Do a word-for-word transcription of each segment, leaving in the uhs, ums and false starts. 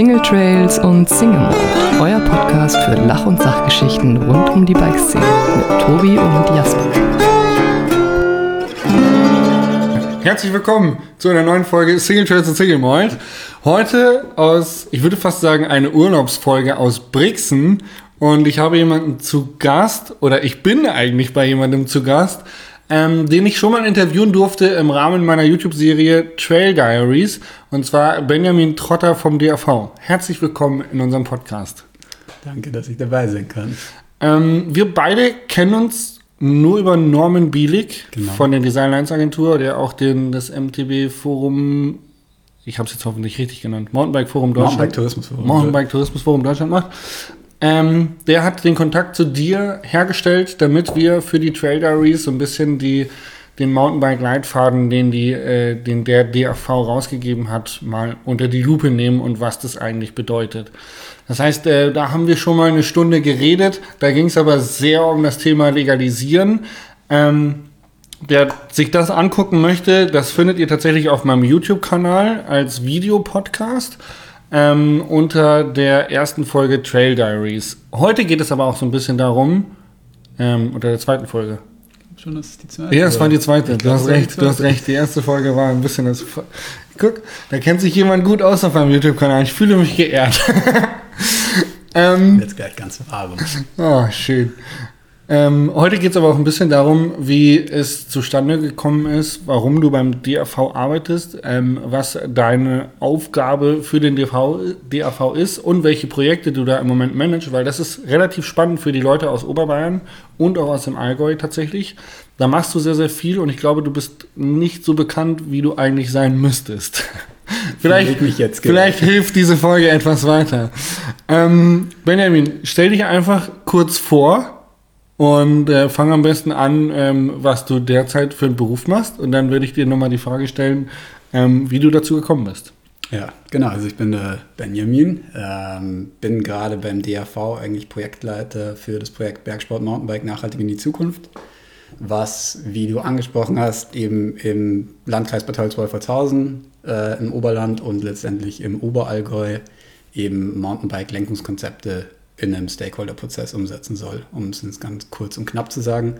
Single Trails und Single Mode, euer Podcast für Lach- und Sachgeschichten rund um die Bikeszene mit Tobi und Jasper. Herzlich willkommen zu einer neuen Folge Single Trails und Single Mode. Heute aus, ich würde fast sagen, eine Urlaubsfolge aus Brixen. Und ich habe jemanden zu Gast, oder ich bin eigentlich bei jemandem zu Gast, ähm, den ich schon mal interviewen durfte im Rahmen meiner YouTube-Serie Trail Diaries. Und zwar Benjamin Trotter vom D A V. Herzlich willkommen in unserem Podcast. Danke, dass ich dabei sein kann. Ähm, wir beide kennen uns nur über Norman Bielik, genau, von der Design Lines Agentur, der auch den, das M T B Forum, ich habe es jetzt hoffentlich richtig genannt, Mountainbike Forum Deutschland. Mountainbike Tourismus Forum. Mountainbike Tourismus Forum Deutschland macht. Ähm, der hat den Kontakt zu dir hergestellt, damit wir für die Trail Diaries so ein bisschen die, den Mountainbike-Leitfaden, den, die, äh, den der D A V rausgegeben hat, mal unter die Lupe nehmen und was das eigentlich bedeutet. Das heißt, äh, da haben wir schon mal eine Stunde geredet, da ging es aber sehr um das Thema Legalisieren. Ähm, wer sich das angucken möchte, das findet ihr tatsächlich auf meinem YouTube-Kanal als Videopodcast. Ähm, unter der ersten Folge Trail Diaries. Heute geht es aber auch so ein bisschen darum, ähm, unter der zweiten Folge. Schon, das ist die zweite? Ja, es war die zweite. Du hast recht, zweite. du hast recht. Die erste Folge war ein bisschen das... Guck, da kennt sich jemand gut aus auf meinem YouTube-Kanal. Ich fühle mich geehrt. ähm, Jetzt gleich ganz warm. Oh, schön. Ähm, heute geht es aber auch ein bisschen darum, wie es zustande gekommen ist, warum du beim D A V arbeitest, ähm, was deine Aufgabe für den D A V ist und welche Projekte du da im Moment managst, weil das ist relativ spannend für die Leute aus Oberbayern und auch aus dem Allgäu tatsächlich. Da machst du sehr, sehr viel und ich glaube, du bist nicht so bekannt, wie du eigentlich sein müsstest. Vielleicht, mich jetzt vielleicht hilft diese Folge etwas weiter. Ähm, Benjamin, stell dich einfach kurz vor. Und äh, fang am besten an, ähm, was du derzeit für einen Beruf machst. Und dann würde ich dir nochmal die Frage stellen, ähm, wie du dazu gekommen bist. Ja, genau. Also ich bin äh, Benjamin, ähm, bin gerade beim D A V eigentlich Projektleiter für das Projekt Bergsport Mountainbike nachhaltig in die Zukunft, was, wie du angesprochen hast, eben im Landkreis Bad Tölz-Wolfertshausen äh, im Oberland und letztendlich im Oberallgäu eben Mountainbike-Lenkungskonzepte in einem Stakeholder-Prozess umsetzen soll, um es ganz kurz und knapp zu sagen.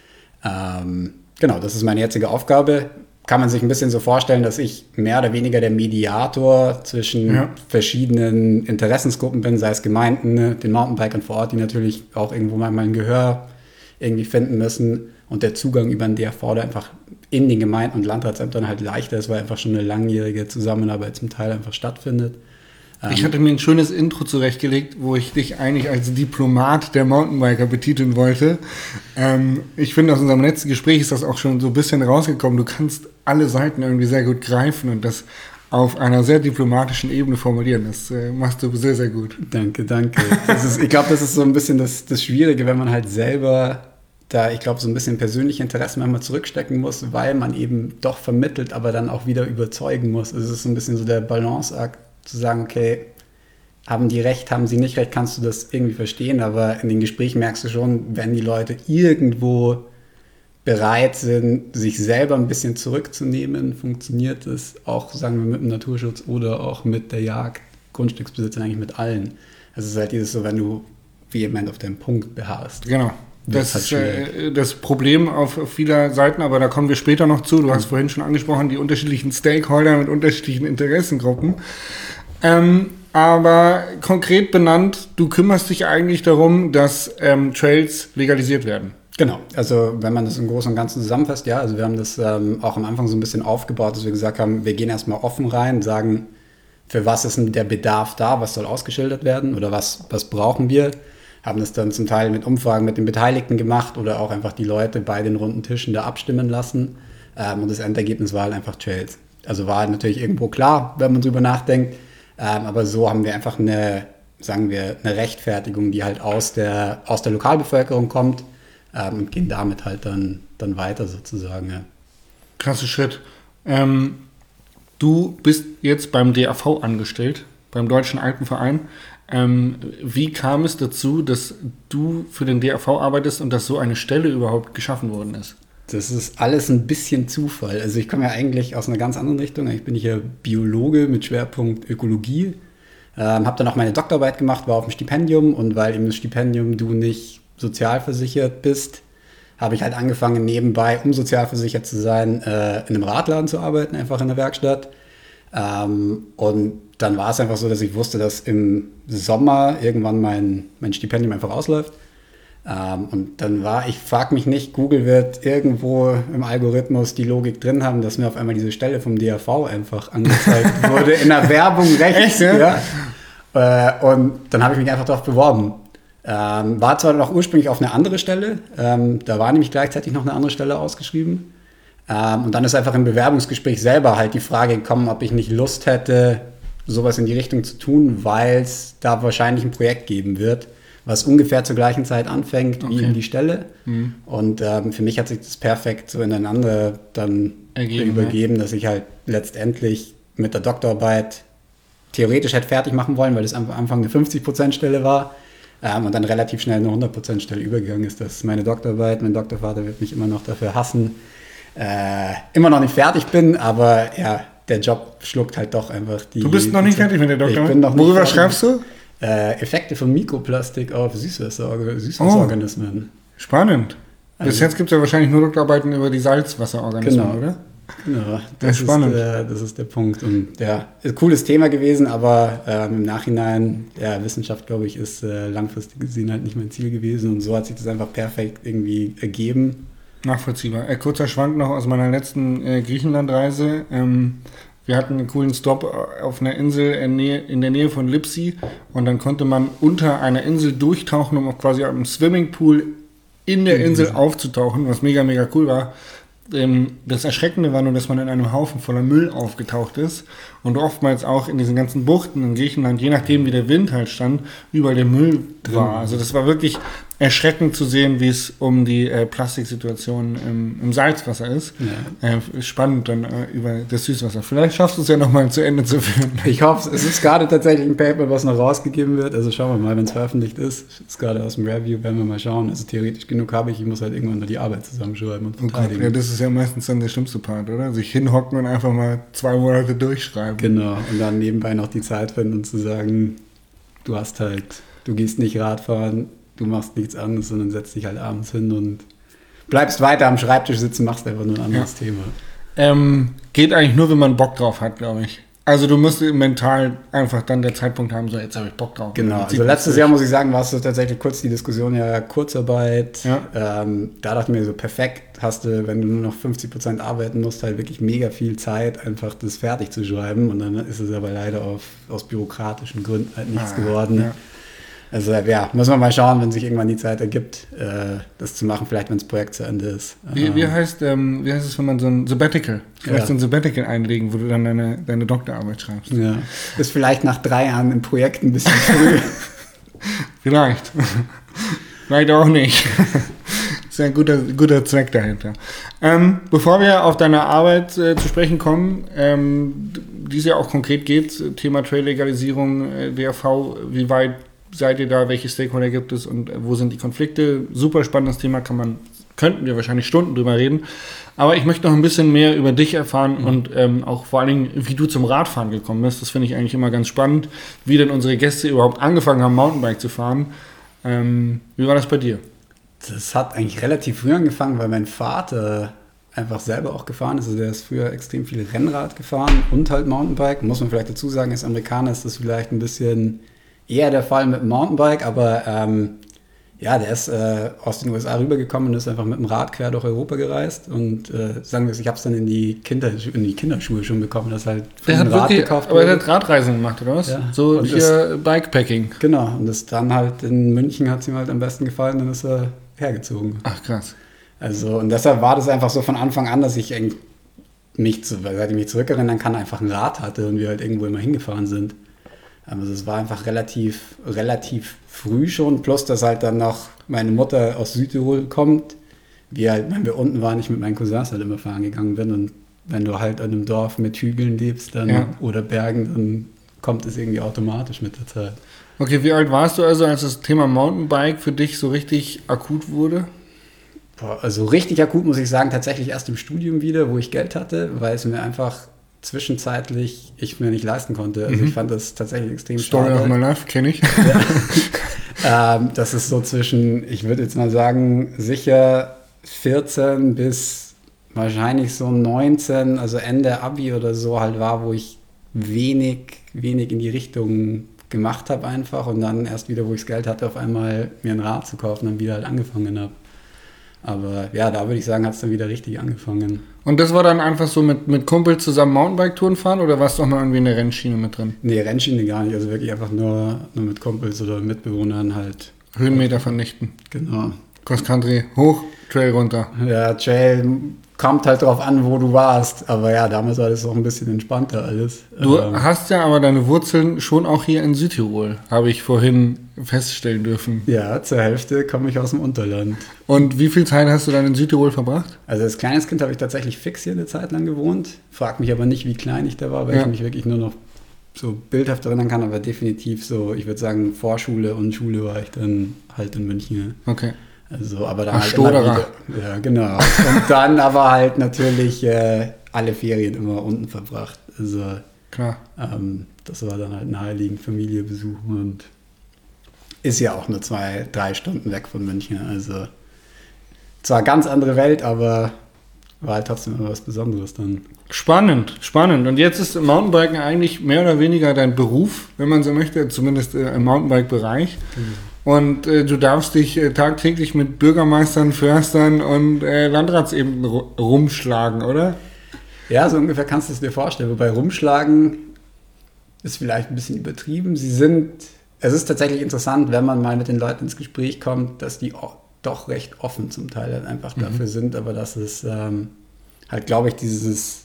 Ähm, genau, das ist meine jetzige Aufgabe. Kann man sich ein bisschen so vorstellen, dass ich mehr oder weniger der Mediator zwischen ja. verschiedenen Interessensgruppen bin, sei es Gemeinden, den Mountainbikern vor Ort, die natürlich auch irgendwo mal ein Gehör irgendwie finden müssen und der Zugang über den D A V da einfach in den Gemeinden und Landratsämtern halt leichter ist, weil einfach schon eine langjährige Zusammenarbeit zum Teil einfach stattfindet. Ich hatte mir ein schönes Intro zurechtgelegt, wo ich dich eigentlich als Diplomat der Mountainbiker betiteln wollte. Ähm, ich finde, aus unserem letzten Gespräch ist das auch schon so ein bisschen rausgekommen. Du kannst alle Seiten irgendwie sehr gut greifen und das auf einer sehr diplomatischen Ebene formulieren. Das äh, machst du sehr, sehr gut. Danke, danke. Das ist, ich glaube, das ist so ein bisschen das, das Schwierige, wenn man halt selber da, ich glaube, so ein bisschen persönliche Interessen manchmal zurückstecken muss, weil man eben doch vermittelt, aber dann auch wieder überzeugen muss. Also es ist so ein bisschen so der Balanceakt, zu sagen, okay, haben die recht, haben sie nicht recht, kannst du das irgendwie verstehen, aber in den Gesprächen merkst du schon, wenn die Leute irgendwo bereit sind, sich selber ein bisschen zurückzunehmen, funktioniert es auch, sagen wir, mit dem Naturschutz oder auch mit der Jagd, Grundstücksbesitzern, eigentlich mit allen. Also es ist halt dieses so, wenn du vehement auf deinen Punkt beharrst. Genau. Das ist äh, das Problem auf vieler Seiten, aber da kommen wir später noch zu. Du hast mhm. vorhin schon angesprochen, die unterschiedlichen Stakeholder mit unterschiedlichen Interessengruppen. Ähm, aber konkret benannt, du kümmerst dich eigentlich darum, dass ähm, Trails legalisiert werden. Genau, also wenn man das im Großen und Ganzen zusammenfasst, ja, also wir haben das ähm, auch am Anfang so ein bisschen aufgebaut, dass wir gesagt haben, wir gehen erstmal offen rein, sagen, für was ist denn der Bedarf da, was soll ausgeschildert werden oder was, was brauchen wir, haben das dann zum Teil mit Umfragen mit den Beteiligten gemacht oder auch einfach die Leute bei den runden Tischen da abstimmen lassen ähm, und das Endergebnis war halt einfach Trails. Also war halt natürlich irgendwo klar, wenn man drüber nachdenkt, ähm, aber so haben wir einfach eine, sagen wir, eine Rechtfertigung, die halt aus der, aus der Lokalbevölkerung kommt ähm, und gehen damit halt dann, dann weiter sozusagen. Ja. Krasser Schritt. Ähm, du bist jetzt beim D A V angestellt, beim Deutschen Alpenverein. Ähm, wie kam es dazu, dass du für den D A V arbeitest und dass so eine Stelle überhaupt geschaffen worden ist? Das ist alles ein bisschen Zufall. Also ich komme ja eigentlich aus einer ganz anderen Richtung. Ich bin hier Biologe mit Schwerpunkt Ökologie. Ähm, habe dann auch meine Doktorarbeit gemacht, war auf dem Stipendium und weil im Stipendium du nicht sozialversichert bist, habe ich halt angefangen nebenbei, um sozialversichert zu sein, äh, in einem Radladen zu arbeiten, einfach in der Werkstatt. Ähm, und dann war es einfach so, dass ich wusste, dass im Sommer irgendwann mein, mein Stipendium einfach ausläuft. Ähm, und dann war, ich frage mich nicht, Google wird irgendwo im Algorithmus die Logik drin haben, dass mir auf einmal diese Stelle vom D A V einfach angezeigt wurde, in der Werbung rechts. Echt, ja? Ja. Äh, und dann habe ich mich einfach darauf beworben. Ähm, war zwar noch ursprünglich auf eine andere Stelle, ähm, da war nämlich gleichzeitig noch eine andere Stelle ausgeschrieben. Ähm, und dann ist einfach im Bewerbungsgespräch selber halt die Frage gekommen, ob ich nicht Lust hätte, sowas in die Richtung zu tun, weil es da wahrscheinlich ein Projekt geben wird, was ungefähr zur gleichen Zeit anfängt okay. wie eben die Stelle. Mhm. Und ähm, für mich hat sich das perfekt so ineinander dann Ergeben, übergeben, ja. dass ich halt letztendlich mit der Doktorarbeit theoretisch hätte fertig machen wollen, weil das am Anfang eine fünfzig Prozent Stelle war. Ähm, und dann relativ schnell eine hundert Prozent Stelle übergegangen ist. Das ist meine Doktorarbeit. Mein Doktorvater wird mich immer noch dafür hassen. Äh, immer noch nicht fertig bin, aber ja, der Job schluckt halt doch einfach die... Du bist noch nicht fertig mit der Doktorarbeit? Ich bin noch nicht Worüber fertig. Schreibst du? Äh, Effekte von Mikroplastik auf Süßwasser, Süßwasserorganismen. Oh, spannend. Also, bis jetzt gibt es ja wahrscheinlich nur Doktorarbeiten über die Salzwasserorganismen, genau. oder? Genau, das, das ist spannend. Ist, äh, das ist der Punkt. Und ja, ist ein cooles Thema gewesen, aber ähm, im Nachhinein, ja, Wissenschaft, glaube ich, ist äh, langfristig gesehen halt nicht mein Ziel gewesen. Und so hat sich das einfach perfekt irgendwie ergeben. Nachvollziehbar. Äh, kurzer Schwank noch aus meiner letzten äh, Griechenlandreise. Ähm, wir hatten einen coolen Stop auf einer Insel in, Nähe, in der Nähe von Lipsi und dann konnte man unter einer Insel durchtauchen, um auch quasi am Swimmingpool in der Insel mhm. aufzutauchen, was mega, mega cool war. Das Erschreckende war nur, dass man in einem Haufen voller Müll aufgetaucht ist und oftmals auch in diesen ganzen Buchten in Griechenland, je nachdem wie der Wind halt stand, überall der Müll war. Also das war wirklich erschreckend zu sehen, wie es um die äh, Plastiksituation im, im Salzwasser ist. Ja. Äh, spannend dann äh, über das Süßwasser. Vielleicht schaffst du es ja nochmal zu Ende zu führen. Ich hoffe, es ist gerade tatsächlich ein Paper, was noch rausgegeben wird. Also schauen wir mal, wenn es veröffentlicht ist. Es ist gerade aus dem Review, werden wir mal schauen. Also theoretisch genug habe ich, ich muss halt irgendwann nur die Arbeit zusammenschreiben und verteidigen. Oh Gott, ja, das ist ja meistens dann der schlimmste Part, oder? Sich hinhocken und einfach mal zwei Monate durchschreiben. Genau, und dann nebenbei noch die Zeit finden und zu sagen, du hast halt, du gehst nicht Radfahren, du machst nichts anderes, sondern setzt dich halt abends hin und bleibst weiter am Schreibtisch sitzen, machst einfach nur ein anderes ja. Thema. Ähm, geht eigentlich nur, wenn man Bock drauf hat, glaube ich. Also du musst mental einfach dann der Zeitpunkt haben, so jetzt habe ich Bock drauf. Genau, also letztes durch. Jahr muss ich sagen, war es so tatsächlich kurz die Diskussion, ja Kurzarbeit. Ja. Ähm, da dachte ich mir so, perfekt, hast du, wenn du nur noch fünfzig Prozent arbeiten musst, halt wirklich mega viel Zeit, einfach das fertig zu schreiben. Und dann ist es aber leider auf, aus bürokratischen Gründen halt nichts ah, geworden. Ja. Also ja, muss man mal schauen, wenn sich irgendwann die Zeit ergibt, äh, das zu machen, vielleicht wenn das Projekt zu Ende ist. Wie, wie, heißt, ähm, wie heißt es, wenn man so ein Sabbatical, vielleicht ja. so ein Sabbatical einlegen, wo du dann deine, deine Doktorarbeit schreibst? Ja, ist vielleicht nach drei Jahren im Projekt ein bisschen früh. Vielleicht. Vielleicht auch nicht. Ist ja ein guter, guter Zweck dahinter. Ähm, bevor wir auf deine Arbeit äh, zu sprechen kommen, ähm, die es ja auch konkret geht, Thema Trail-Legalisierung, äh, D R V, wie weit seid ihr da, welche Stakeholder gibt es und wo sind die Konflikte? Super spannendes Thema, kann man, könnten wir wahrscheinlich Stunden drüber reden. Aber ich möchte noch ein bisschen mehr über dich erfahren mhm. und ähm, auch vor allen Dingen, wie du zum Radfahren gekommen bist. Das finde ich eigentlich immer ganz spannend, wie denn unsere Gäste überhaupt angefangen haben, Mountainbike zu fahren. Ähm, wie war das bei dir? Das hat eigentlich relativ früh angefangen, weil mein Vater einfach selber auch gefahren ist. Also der ist früher extrem viel Rennrad gefahren und halt Mountainbike. Muss man vielleicht dazu sagen, als Amerikaner ist das vielleicht ein bisschen eher der Fall mit dem Mountainbike, aber ähm, ja, der ist äh, aus den U S A rübergekommen und ist einfach mit dem Rad quer durch Europa gereist und äh, sagen wir es, ich habe es dann in die, Kinder, in die Kinderschuhe schon bekommen, das halt der hat Rad wirklich, gekauft aber er hat Radreisen gemacht, oder was? Ja. So und hier das, Bikepacking. Genau, und das dann halt in München hat es ihm halt am besten gefallen, dann ist er hergezogen. Ach krass. Also und deshalb war das einfach so von Anfang an, dass ich eigentlich mich, seit ich mich zurückerinnern kann, einfach ein Rad hatte und wir halt irgendwo immer hingefahren sind. Also es war einfach relativ, relativ früh schon, plus dass halt dann noch meine Mutter aus Südtirol kommt, wie halt, wenn wir unten waren, ich mit meinen Cousins halt immer fahren gegangen bin und wenn du halt in einem Dorf mit Hügeln lebst dann, ja. oder Bergen, dann kommt es irgendwie automatisch mit der Zeit. Okay, wie alt warst du also, als das Thema Mountainbike für dich so richtig akut wurde? Boah, also richtig akut muss ich sagen, tatsächlich erst im Studium wieder, wo ich Geld hatte, weil es mir einfach zwischenzeitlich ich mir nicht leisten konnte. Also Mhm. ich fand das tatsächlich extrem Story schade. of my life, kenne ich. ähm, das ist so zwischen, ich würde jetzt mal sagen, sicher vierzehn bis wahrscheinlich so neunzehn, also Ende Abi oder so halt war, wo ich wenig, wenig in die Richtung gemacht habe einfach und dann erst wieder, wo ich das Geld hatte, auf einmal mir ein Rad zu kaufen und dann wieder halt angefangen habe. Aber ja, da würde ich sagen, hat es dann wieder richtig angefangen. Und das war dann einfach so mit, mit Kumpels zusammen Mountainbike-Touren fahren oder warst du auch mal irgendwie in der Rennschiene mit drin? Nee, Rennschiene gar nicht, also wirklich einfach nur, nur mit Kumpels oder Mitbewohnern halt. Höhenmeter vernichten. Genau. Cross-Country hoch, Trail runter. Ja, Trail kommt halt drauf an, wo du warst. Aber ja, damals war das auch ein bisschen entspannter alles. Du ähm, hast ja aber deine Wurzeln schon auch hier in Südtirol, habe ich vorhin feststellen dürfen. Ja, zur Hälfte komme ich aus dem Unterland. Und wie viel Zeit hast du dann in Südtirol verbracht? Also als kleines Kind habe ich tatsächlich fix hier eine Zeit lang gewohnt. Frag mich aber nicht, wie klein ich da war, weil Ja. ich mich wirklich nur noch so bildhaft erinnern kann. Aber definitiv so, ich würde sagen, Vorschule und Schule war ich dann halt in München. Okay. Also, aber dann Ach, halt Stoderer. immer wieder, ja, genau. Und dann aber halt natürlich äh, alle Ferien immer unten verbracht. Also, Klar. ähm, das war dann halt naheliegend Familie besuchen und ist ja auch nur zwei, drei Stunden weg von München. Also, zwar ganz andere Welt, aber war halt trotzdem immer was Besonderes dann. Spannend, spannend. Und jetzt ist Mountainbiken eigentlich mehr oder weniger dein Beruf, wenn man so möchte, zumindest äh, im Mountainbike-Bereich. Und äh, du darfst dich äh, tagtäglich mit Bürgermeistern, Förstern und äh, Landratsämtern ru- rumschlagen, oder? Ja, so ungefähr kannst du es dir vorstellen. Wobei rumschlagen ist vielleicht ein bisschen übertrieben. Sie sind, es ist tatsächlich interessant, wenn man mal mit den Leuten ins Gespräch kommt, dass die o- doch recht offen zum Teil halt einfach Mhm. dafür sind, aber dass es ähm, halt, glaube ich, dieses,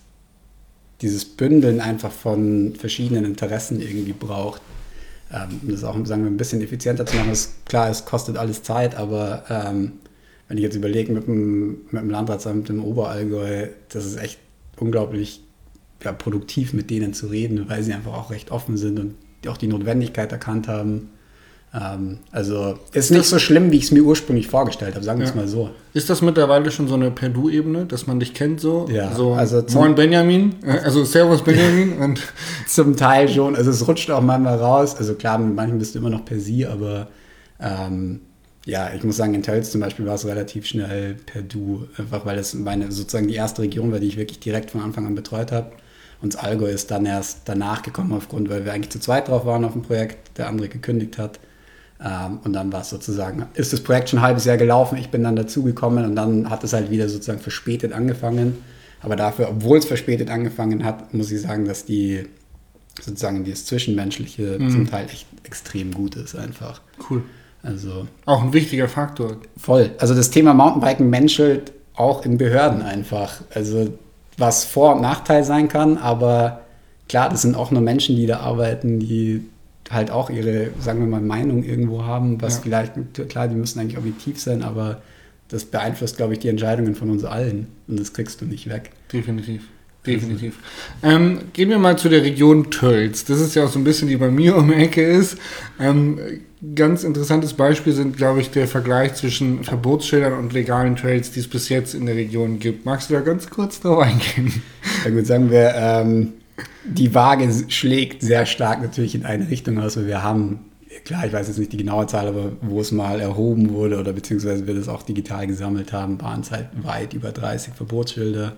dieses Bündeln einfach von verschiedenen Interessen irgendwie braucht. Ähm, um das auch, sagen wir, ein bisschen effizienter zu machen. Ist klar, es kostet alles Zeit, aber ähm, wenn ich jetzt überlege, mit dem, mit dem Landratsamt im Oberallgäu, das ist echt unglaublich ja, produktiv, mit denen zu reden, weil sie einfach auch recht offen sind und auch die Notwendigkeit erkannt haben. Ähm, also ist nicht so schlimm, wie ich es mir ursprünglich vorgestellt habe, sagen wir es Ja. mal so. Ist das mittlerweile schon so eine Per-Du-Ebene, dass man dich kennt so? Ja, so also zum- Moin Benjamin, äh, also Servus Benjamin und Zum Teil schon, also es rutscht auch manchmal raus. Also klar, mit manchen bist du immer noch per Sie, aber ähm, ja, ich muss sagen, in Tölz zum Beispiel war es relativ schnell per Du, einfach weil es meine sozusagen die erste Region war, die ich wirklich direkt von Anfang an betreut habe. Und das Allgäu ist dann erst danach gekommen aufgrund, weil wir eigentlich zu zweit drauf waren auf dem Projekt, der andere gekündigt hat. Ähm, und dann war es sozusagen, ist das Projekt schon ein halbes Jahr gelaufen, ich bin dann dazugekommen und dann hat es halt wieder sozusagen verspätet angefangen. Aber dafür, obwohl es verspätet angefangen hat, muss ich sagen, dass die sozusagen das Zwischenmenschliche Mhm. zum Teil echt extrem gut ist einfach. cool. Also Auch ein wichtiger Faktor. voll. Also das Thema Mountainbiken menschelt auch in Behörden einfach. Also was Vor- und Nachteil sein kann, aber klar, das sind auch nur Menschen, die da arbeiten, die halt auch ihre, sagen wir mal, Meinung irgendwo haben, was Ja. vielleicht, klar, die müssen eigentlich objektiv sein, aber das beeinflusst, glaube ich, die Entscheidungen von uns allen und das kriegst du nicht weg. Definitiv. Definitiv. Ähm, gehen wir mal zu der Region Tölz. Das ist ja auch so ein bisschen, die bei mir um die Ecke ist. Ähm, ganz interessantes Beispiel sind, glaube ich, der Vergleich zwischen Verbotsschildern und legalen Trails, die es bis jetzt in der Region gibt. Magst du da ganz kurz drauf eingehen? Ja gut, sagen wir, ähm, die Waage schlägt sehr stark natürlich in eine Richtung aus, weil wir haben, klar, ich weiß jetzt nicht die genaue Zahl, aber wo es mal erhoben wurde oder beziehungsweise wir das auch digital gesammelt haben, waren es halt weit über dreißig Verbotsschilder.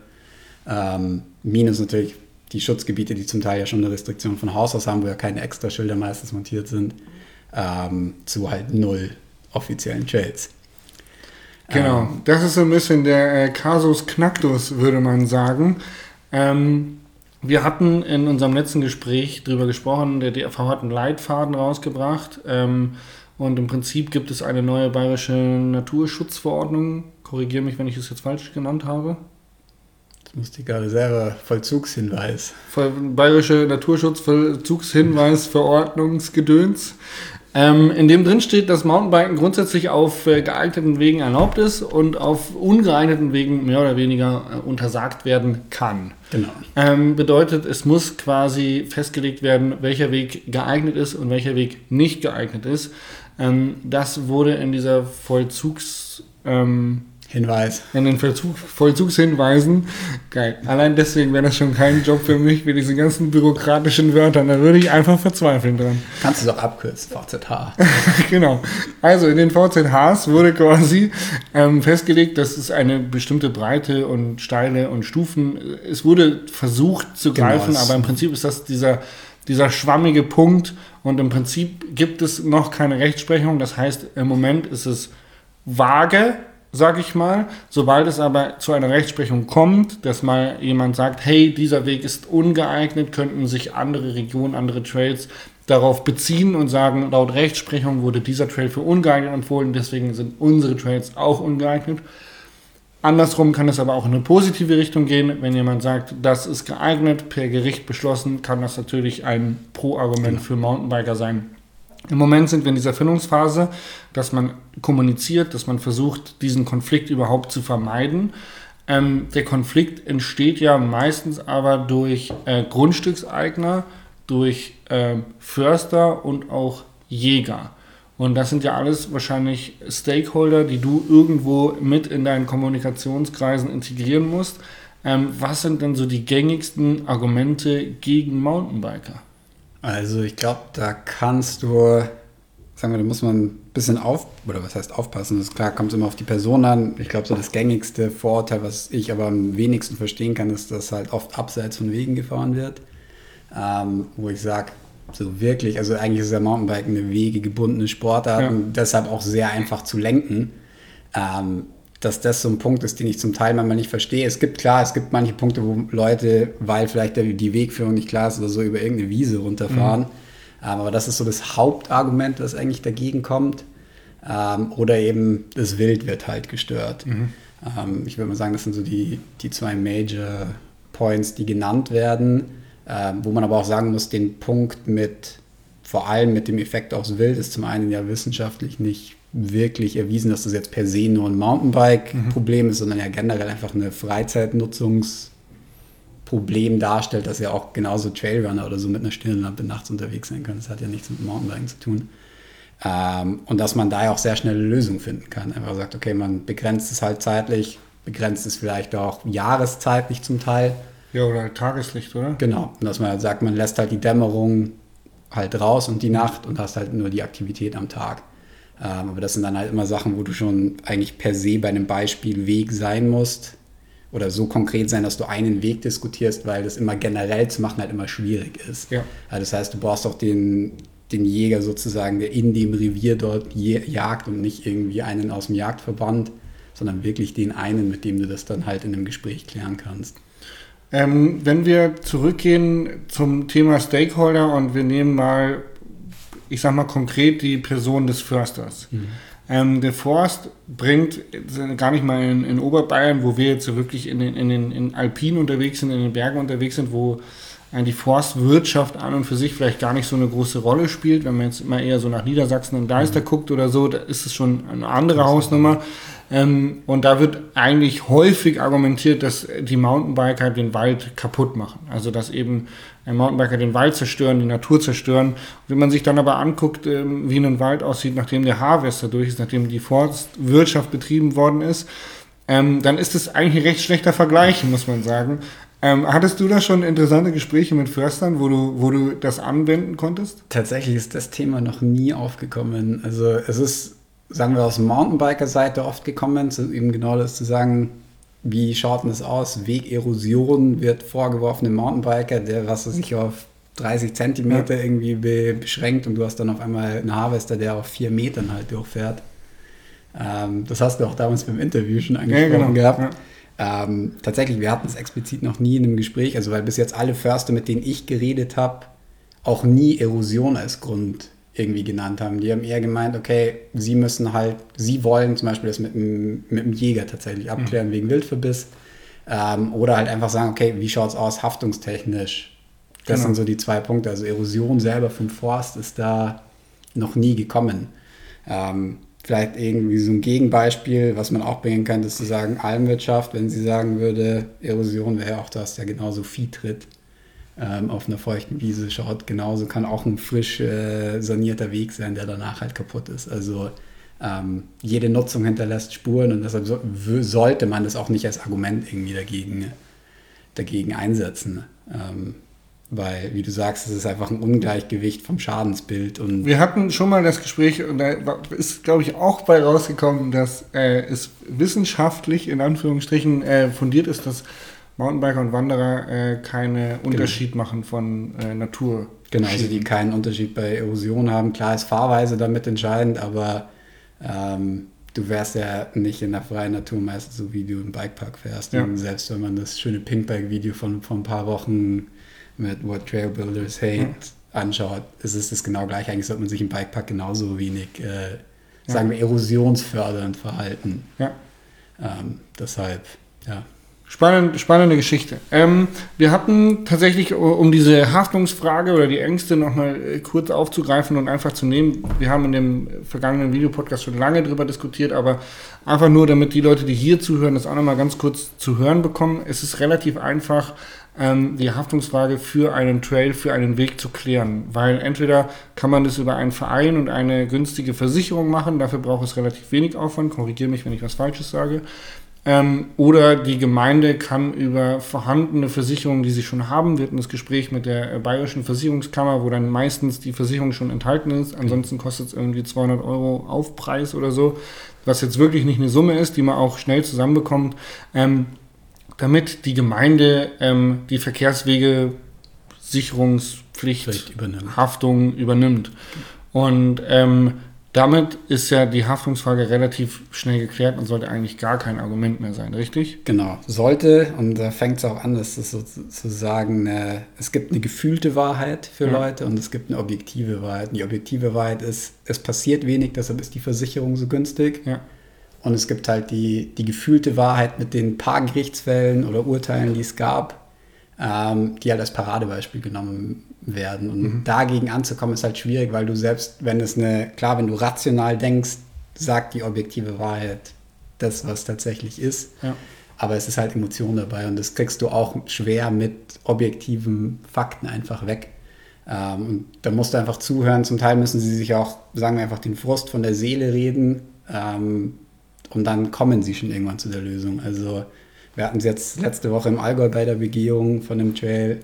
Ähm, minus natürlich die Schutzgebiete, die zum Teil ja schon eine Restriktion von Haus aus haben, wo ja keine Extraschilder meistens montiert sind, ähm, zu halt null offiziellen Trails. Genau, Ähm, das ist so ein bisschen der äh, Casus Knacktus, würde man sagen. Ähm, wir hatten in unserem letzten Gespräch drüber gesprochen, der D R V hat einen Leitfaden rausgebracht ähm, und im Prinzip gibt es eine neue bayerische Naturschutzverordnung. Korrigiere mich, wenn ich es jetzt falsch genannt habe. das musste ich gerade selber, Vollzugshinweis. Ver- Bayerische Naturschutzvollzugshinweisverordnungsgedöns, ähm, in dem drin steht, dass Mountainbiken grundsätzlich auf äh, geeigneten Wegen erlaubt ist und auf ungeeigneten Wegen mehr oder weniger äh, untersagt werden kann. Genau. Ähm, bedeutet, es muss quasi festgelegt werden, welcher Weg geeignet ist und welcher Weg nicht geeignet ist. Ähm, das wurde in dieser Vollzugs... Ähm, Hinweis. In den Vollzug, Vollzugshinweisen. Geil. Allein deswegen wäre das schon kein Job für mich, mit diesen ganzen bürokratischen Wörtern. Da würde ich einfach verzweifeln dran. Kannst du es auch abkürzen, V Z H. Genau. Also in den V Z Hs wurde quasi ähm, festgelegt, dass es eine bestimmte Breite und Steile und Stufen, es wurde versucht zu greifen, genau, aber im Prinzip ist das dieser, dieser schwammige Punkt und im Prinzip gibt es noch keine Rechtsprechung. Das heißt, im Moment ist es vage, sag ich mal. Sobald es aber zu einer Rechtsprechung kommt, dass mal jemand sagt, hey, dieser Weg ist ungeeignet, könnten sich andere Regionen, andere Trails darauf beziehen und sagen, laut Rechtsprechung wurde dieser Trail für ungeeignet empfohlen, deswegen sind unsere Trails auch ungeeignet. Andersrum kann es aber auch in eine positive Richtung gehen. Wenn jemand sagt, das ist geeignet, per Gericht beschlossen, kann das natürlich ein Pro-Argument für Mountainbiker sein. Im Moment sind wir in dieser Findungsphase, dass man kommuniziert, dass man versucht, diesen Konflikt überhaupt zu vermeiden. Ähm, der Konflikt entsteht ja meistens aber durch äh, Grundstückseigner, durch äh, Förster und auch Jäger. Und das sind ja alles wahrscheinlich Stakeholder, die du irgendwo mit in deinen Kommunikationskreisen integrieren musst. Ähm, was sind denn so die gängigsten Argumente gegen Mountainbiker? Also ich glaube, da kannst du, sagen wir, da muss man ein bisschen auf, oder was heißt aufpassen, das ist klar, kommt es immer auf die Person an. Ich glaube, so das gängigste Vorurteil, was ich aber am wenigsten verstehen kann, ist, dass halt oft abseits von Wegen gefahren wird. Ähm, wo ich sage, so wirklich, also eigentlich ist ja Mountainbiken eine wegegebundene Sportart ja. und deshalb auch sehr einfach zu lenken. Ähm, dass das so ein Punkt ist, den ich zum Teil manchmal nicht verstehe. Es gibt, klar, es gibt manche Punkte, wo Leute, weil vielleicht die Wegführung nicht klar ist oder so, über irgendeine Wiese runterfahren. Mhm. Ähm, aber das ist so das Hauptargument, das eigentlich dagegen kommt. Ähm, oder eben das Wild wird halt gestört. Mhm. Ähm, ich würde mal sagen, das sind so die, die zwei Major Points, die genannt werden. Ähm, wo man aber auch sagen muss, den Punkt mit, vor allem mit dem Effekt aufs Wild, ist zum einen ja wissenschaftlich nicht wirklich erwiesen, dass das jetzt per se nur ein Mountainbike-Problem mhm. ist, sondern ja generell einfach eine Freizeitnutzungsproblem darstellt, dass ja auch genauso Trailrunner oder so mit einer Stirnlampe nachts unterwegs sein können. Das hat ja nichts mit Mountainbiken zu tun. Ähm, und dass man da ja auch sehr schnell eine Lösung finden kann. Einfach sagt, okay, man begrenzt es halt zeitlich, begrenzt es vielleicht auch jahreszeitlich zum Teil. Ja, oder halt Tageslicht, oder? Genau. Und dass man halt sagt, man lässt halt die Dämmerung halt raus und die Nacht und hast halt nur die Aktivität am Tag. Ähm, aber das sind dann halt immer Sachen, wo du schon eigentlich per se bei einem Beispiel Weg sein musst oder so konkret sein, dass du einen Weg diskutierst, weil das immer generell zu machen halt immer schwierig ist. Ja. Also das heißt, du brauchst auch den, den Jäger sozusagen, der in dem Revier dort jagt und nicht irgendwie einen aus dem Jagdverband, sondern wirklich den einen, mit dem du das dann halt in einem Gespräch klären kannst. Ähm, wenn wir zurückgehen zum Thema Stakeholder und wir nehmen mal, ich sag mal konkret die Person des Försters. Mhm. Ähm, der Forst bringt gar nicht mal in, in Oberbayern, wo wir jetzt so wirklich in den, in den in Alpinen unterwegs sind, in den Bergen unterwegs sind, wo die Forstwirtschaft an und für sich vielleicht gar nicht so eine große Rolle spielt. Wenn man jetzt immer eher so nach Niedersachsen und Deister mhm. guckt oder so, da ist es schon eine andere Hausnummer. Ähm, und da wird eigentlich häufig argumentiert, dass die Mountainbiker den Wald kaputt machen. Also dass eben Mountainbiker den Wald zerstören, die Natur zerstören. Und wenn man sich dann aber anguckt, ähm, wie ein Wald aussieht, nachdem der Harvester durch ist, nachdem die Forstwirtschaft betrieben worden ist, ähm, dann ist es eigentlich ein recht schlechter Vergleich, muss man sagen. Ähm, hattest du da schon interessante Gespräche mit Förstern, wo du, wo du das anwenden konntest? Tatsächlich ist das Thema noch nie aufgekommen. Also es ist, sagen wir, aus Mountainbiker-Seite oft gekommen, so eben genau das zu sagen, wie schaut denn das aus? Wegerosion wird vorgeworfen dem Mountainbiker, der was sich auf dreißig Zentimeter ja. irgendwie be- beschränkt und du hast dann auf einmal einen Harvester, der auf vier Metern halt durchfährt. Ähm, das hast du auch damals beim Interview schon angesprochen ja, genau. gehabt. Ja. Ähm, tatsächlich, wir hatten es explizit noch nie in einem Gespräch, also weil bis jetzt alle Förster, mit denen ich geredet habe, auch nie Erosion als Grund irgendwie genannt haben. Die haben eher gemeint, okay, sie müssen halt, sie wollen zum Beispiel das mit dem, mit dem Jäger tatsächlich abklären, mhm. wegen Wildverbiss. Ähm, oder halt einfach sagen, okay, wie schaut es aus haftungstechnisch? Das genau. sind so die zwei Punkte. Also Erosion selber vom Forst ist da noch nie gekommen. Ähm, Vielleicht irgendwie so ein Gegenbeispiel, was man auch bringen kann, ist zu sagen, Almwirtschaft, wenn sie sagen würde, Erosion wäre ja auch, du hast ja genauso Viehtritt ähm, auf einer feuchten Wiese, schaut genauso, kann auch ein frisch äh, sanierter Weg sein, der danach halt kaputt ist. Also Ähm, jede Nutzung hinterlässt Spuren und deshalb so, w- sollte man das auch nicht als Argument irgendwie dagegen, dagegen einsetzen. Ähm, weil, wie du sagst, es ist einfach ein Ungleichgewicht vom Schadensbild. Und Wir hatten schon mal das Gespräch und da ist, glaube ich, auch bei rausgekommen, dass äh, es wissenschaftlich in Anführungsstrichen äh, fundiert ist, dass Mountainbiker und Wanderer äh, keinen Unterschied genau. machen von äh, Natur. Genau, also die keinen Unterschied bei Erosion haben. Klar ist Fahrweise damit entscheidend, aber ähm, du wärst ja nicht in der freien Natur meistens so, wie du im Bikepark fährst. Ja. Und selbst wenn man das schöne Pinkbike-Video von vor ein paar Wochen mit What Trail Builders Hate ja. anschaut, ist es das genau gleich. Eigentlich sollte man sich im Bikepark genauso wenig, äh, ja. sagen wir, erosionsfördernd verhalten. Ja. Ähm, deshalb, ja. Spannend, spannende Geschichte. Ähm, wir hatten tatsächlich, um diese Haftungsfrage oder die Ängste nochmal kurz aufzugreifen und einfach zu nehmen, wir haben in dem vergangenen Videopodcast schon lange drüber diskutiert, aber einfach nur, damit die Leute, die hier zuhören, das auch nochmal ganz kurz zu hören bekommen. Es ist relativ einfach, ähm, die Haftungsfrage für einen Trail, für einen Weg zu klären, weil entweder kann man das über einen Verein und eine günstige Versicherung machen, dafür braucht es relativ wenig Aufwand, korrigiere mich, wenn ich was Falsches sage. Ähm, oder die Gemeinde kann über vorhandene Versicherungen, die sie schon haben, wir hatten das Gespräch mit der äh, Bayerischen Versicherungskammer, wo dann meistens die Versicherung schon enthalten ist, ansonsten kostet es irgendwie zweihundert Euro Aufpreis oder so, was jetzt wirklich nicht eine Summe ist, die man auch schnell zusammenbekommt, ähm, damit die Gemeinde ähm, die Verkehrswege Sicherungspflicht, übernimmt. Haftung übernimmt. Und ähm, damit ist ja die Haftungsfrage relativ schnell geklärt und sollte eigentlich gar kein Argument mehr sein, richtig? Genau, sollte, und da fängt es auch an, dass es sozusagen, eine, es gibt eine gefühlte Wahrheit für ja. Leute und es gibt eine objektive Wahrheit. Und die objektive Wahrheit ist, es passiert wenig, deshalb ist die Versicherung so günstig. Ja. Und es gibt halt die, die gefühlte Wahrheit mit den paar Gerichtsfällen oder Urteilen, die es gab, ähm, die halt als Paradebeispiel genommen werden. Und mhm. dagegen anzukommen ist halt schwierig, weil du selbst, wenn es eine, klar, wenn du rational denkst, sagt die objektive Wahrheit das, was tatsächlich ist. Ja. Aber es ist halt Emotion dabei und das kriegst du auch schwer mit objektiven Fakten einfach weg. Ähm, und da musst du einfach zuhören. Zum Teil müssen sie sich auch, sagen wir einfach, den Frust von der Seele reden. Ähm, und dann kommen sie schon irgendwann zu der Lösung. Also wir hatten es jetzt letzte Woche im Allgäu bei der Begehung von dem Trail.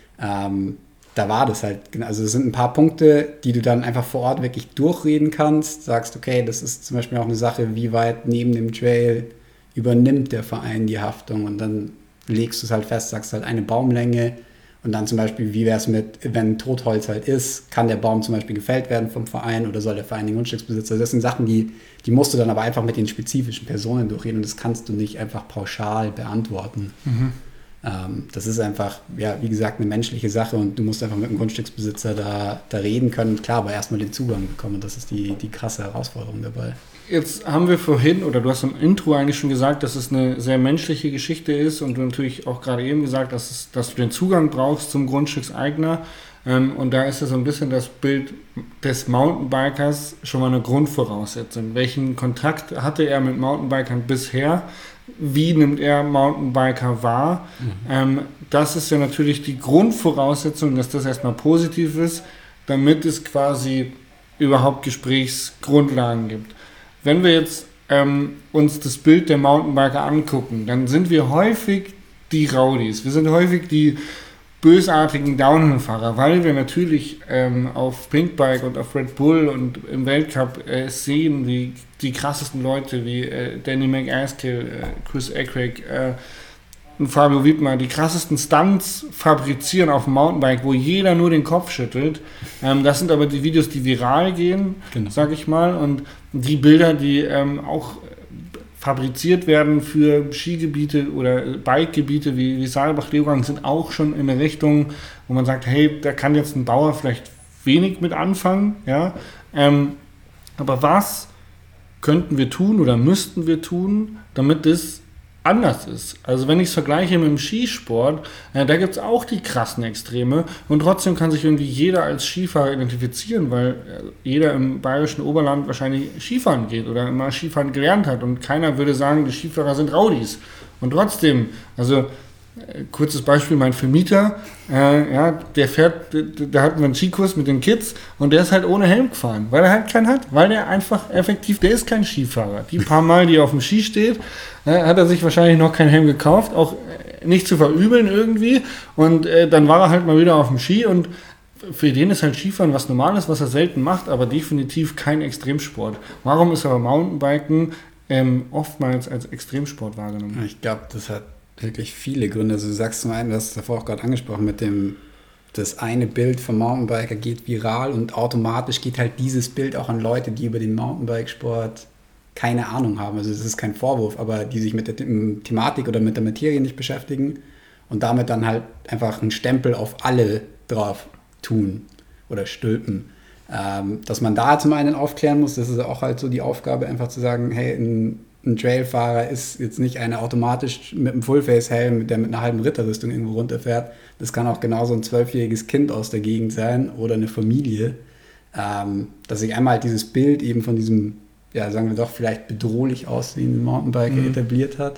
Ähm, da war das halt, also es sind ein paar Punkte, die du dann einfach vor Ort wirklich durchreden kannst. Sagst, okay, das ist zum Beispiel auch eine Sache, wie weit neben dem Trail übernimmt der Verein die Haftung. Und dann legst du es halt fest, sagst halt eine Baumlänge. Und dann zum Beispiel, wie wäre es mit, wenn Totholz halt ist, kann der Baum zum Beispiel gefällt werden vom Verein oder soll der Verein den Grundstücksbesitzer? Das sind Sachen, die, die musst du dann aber einfach mit den spezifischen Personen durchreden und das kannst du nicht einfach pauschal beantworten. Mhm. Ähm, das ist einfach, ja, wie gesagt, eine menschliche Sache und du musst einfach mit dem Grundstücksbesitzer da, da reden können und klar, aber erstmal den Zugang bekommen und das ist die, die krasse Herausforderung dabei. Jetzt haben wir vorhin, oder du hast im Intro eigentlich schon gesagt, dass es eine sehr menschliche Geschichte ist und du natürlich auch gerade eben gesagt, dass, es, dass du den Zugang brauchst zum Grundstückseigner. Ähm, und da ist ja so ein bisschen das Bild des Mountainbikers schon mal eine Grundvoraussetzung. Welchen Kontakt hatte er mit Mountainbikern bisher? Wie nimmt er Mountainbiker wahr? Mhm. Ähm, das ist ja natürlich die Grundvoraussetzung, dass das erstmal positiv ist, damit es quasi überhaupt Gesprächsgrundlagen gibt. Wenn wir jetzt ähm, uns das Bild der Mountainbiker angucken, dann sind wir häufig die Rowdies. Wir sind häufig die bösartigen Downhill-Fahrer, weil wir natürlich ähm, auf Pinkbike und auf Red Bull und im Weltcup äh, sehen, wie die krassesten Leute wie äh, Danny McAskill, äh, Chris Eckrich äh, und Fabio Wiedmer die krassesten Stunts fabrizieren auf dem Mountainbike, wo jeder nur den Kopf schüttelt. Ähm, das sind aber die Videos, die viral gehen, genau. sag ich mal, und die Bilder, die ähm, auch fabriziert werden für Skigebiete oder Bikegebiete wie, wie Saalbach-Leogang, sind auch schon in eine Richtung, wo man sagt, hey, da kann jetzt ein Bauer vielleicht wenig mit anfangen, ja. Ähm, aber was könnten wir tun oder müssten wir tun, damit es anders ist? Also wenn ich es vergleiche mit dem Skisport, äh, da gibt es auch die krassen Extreme und trotzdem kann sich irgendwie jeder als Skifahrer identifizieren, weil äh, jeder im bayerischen Oberland wahrscheinlich Skifahren geht oder immer Skifahren gelernt hat und keiner würde sagen, die Skifahrer sind Rowdies. Und trotzdem, also Kurzes Beispiel, mein Vermieter, äh, ja, der fährt, da hatten wir einen Skikurs mit den Kids und der ist halt ohne Helm gefahren, weil er halt keinen hat, weil der einfach effektiv, der ist kein Skifahrer. Die paar Mal, die er auf dem Ski steht, äh, hat er sich wahrscheinlich noch keinen Helm gekauft, auch nicht zu verübeln irgendwie und äh, dann war er halt mal wieder auf dem Ski und für den ist halt Skifahren was Normales, was er selten macht, aber definitiv kein Extremsport. Warum ist aber Mountainbiken ähm, oftmals als Extremsport wahrgenommen? Ich glaube, das hat wirklich viele Gründe. Also du sagst zum einen, du hast es davor auch gerade angesprochen, mit dem, das eine Bild vom Mountainbiker geht viral und automatisch geht halt dieses Bild auch an Leute, die über den Mountainbikesport keine Ahnung haben. Also das ist kein Vorwurf, aber die sich mit der Thematik oder mit der Materie nicht beschäftigen und damit dann halt einfach einen Stempel auf alle drauf tun oder stülpen. Ähm, dass man da zum einen aufklären muss, das ist auch halt so die Aufgabe, einfach zu sagen, hey, ein Ein Trailfahrer ist jetzt nicht einer automatisch mit einem Fullface-Helm, der mit einer halben Ritterrüstung irgendwo runterfährt. Das kann auch genauso ein zwölfjähriges Kind aus der Gegend sein oder eine Familie. Ähm, dass sich einmal halt dieses Bild eben von diesem, ja, sagen wir doch, vielleicht bedrohlich aussehenden Mountainbiker mhm. etabliert hat.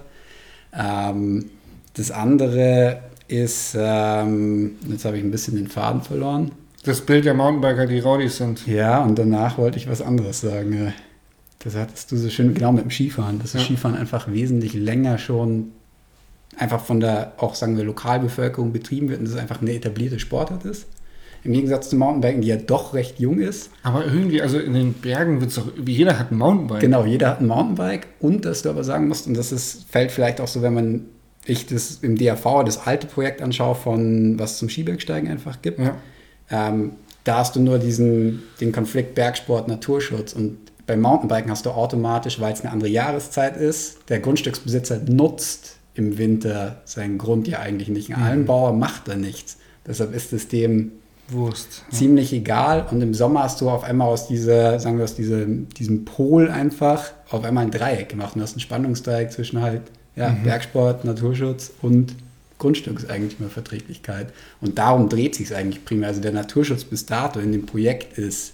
Ähm, das andere ist, ähm, jetzt habe ich ein bisschen den Faden verloren. Das Bild der Mountainbiker, die Rowdies sind. Ja, und danach wollte ich was anderes sagen. Das hattest du so schön, genau mit dem Skifahren, dass das ja. Skifahren einfach wesentlich länger schon einfach von der, auch sagen wir, Lokalbevölkerung betrieben wird und das einfach eine etablierte Sportart ist. Im Gegensatz zum Mountainbiken, die ja doch recht jung ist. Aber irgendwie, also in den Bergen wird es doch, jeder hat ein Mountainbike. Genau, jeder hat ein Mountainbike und dass du aber sagen musst, und das ist, fällt vielleicht auch so, wenn man, ich das im D A V, das alte Projekt anschaue, von was zum Skibergsteigen einfach gibt, ja. ähm, da hast du nur diesen, den Konflikt Bergsport, Naturschutz und beim Mountainbiken hast du automatisch, weil es eine andere Jahreszeit ist, der Grundstücksbesitzer nutzt im Winter seinen Grund ja eigentlich nicht. Ein mhm. Almbauer macht da nichts. Deshalb ist es dem Wurst. Ja. Ziemlich egal. Und im Sommer hast du auf einmal aus dieser, sagen wir aus diesem, diesem Pol einfach auf einmal ein Dreieck gemacht. Und du hast ein Spannungsdreieck zwischen halt ja, mhm. Bergsport, Naturschutz und Grundstückseigentümerverträglichkeit. Und darum dreht sich es eigentlich primär. Also der Naturschutz bis dato in dem Projekt ist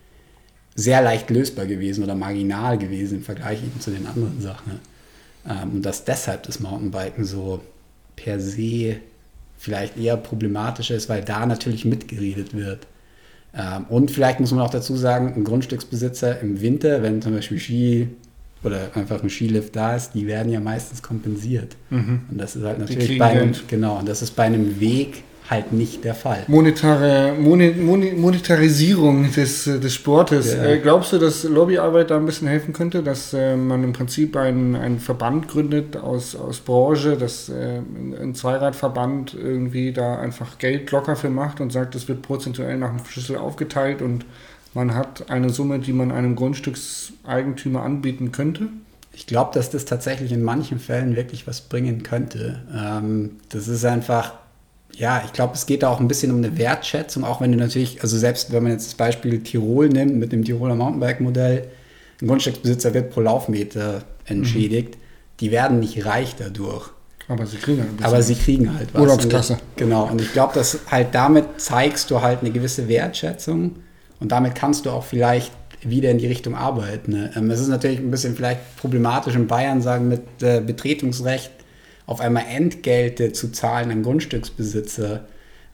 sehr leicht lösbar gewesen oder marginal gewesen im Vergleich eben zu den anderen Sachen. Ähm, und dass deshalb das Mountainbiken so per se vielleicht eher problematischer ist, weil da natürlich mitgeredet wird. Ähm, und vielleicht muss man auch dazu sagen, ein Grundstücksbesitzer im Winter, wenn zum Beispiel Ski oder einfach ein Skilift da ist, die werden ja meistens kompensiert. Mhm. Und das ist halt natürlich bei einem, genau, und das ist bei einem Weg halt nicht der Fall. Monetare, Moni, Moni, Monetarisierung des, des Sportes. Ja. Äh, glaubst du, dass Lobbyarbeit da ein bisschen helfen könnte, dass äh, man im Prinzip einen, einen Verband gründet aus, aus Branche, dass äh, ein Zweiradverband irgendwie da einfach Geld locker für macht und sagt, es wird prozentuell nach dem Schlüssel aufgeteilt und man hat eine Summe, die man einem Grundstückseigentümer anbieten könnte? Ich glaube, dass das tatsächlich in manchen Fällen wirklich was bringen könnte. Ähm, das ist einfach Ja, ich glaube, es geht da auch ein bisschen um eine Wertschätzung, auch wenn du natürlich, also selbst wenn man jetzt das Beispiel Tirol nimmt, mit dem Tiroler Mountainbike-Modell, ein Grundstücksbesitzer wird pro Laufmeter entschädigt, mhm. die werden nicht reich dadurch. Aber sie kriegen halt ein bisschen. Aber sie kriegen halt was. Urlaubskasse. Genau, und ich glaube, dass halt damit zeigst du halt eine gewisse Wertschätzung und damit kannst du auch vielleicht wieder in die Richtung arbeiten. Ne? Ähm, es ist natürlich ein bisschen vielleicht problematisch in Bayern, sagen mit äh, Betretungsrecht, auf einmal Entgelte zu zahlen an Grundstücksbesitzer.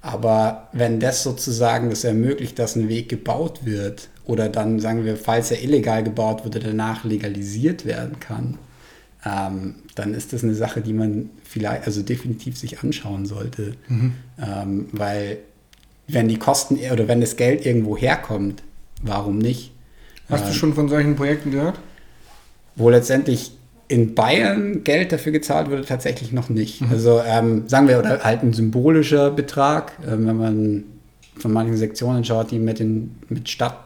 Aber wenn das sozusagen das ermöglicht, dass ein Weg gebaut wird oder dann, sagen wir, falls er illegal gebaut wurde, danach legalisiert werden kann, ähm, dann ist das eine Sache, die man vielleicht, also definitiv sich anschauen sollte. Mhm. Ähm, weil wenn die Kosten oder wenn das Geld irgendwo herkommt, warum nicht? Hast ähm, du schon von solchen Projekten gehört? Wo letztendlich in Bayern Geld dafür gezahlt wurde, tatsächlich noch nicht. Mhm. Also ähm, sagen wir, oder halt ein symbolischer Betrag, ähm, wenn man von manchen Sektionen schaut, die mit, den, mit Stadt,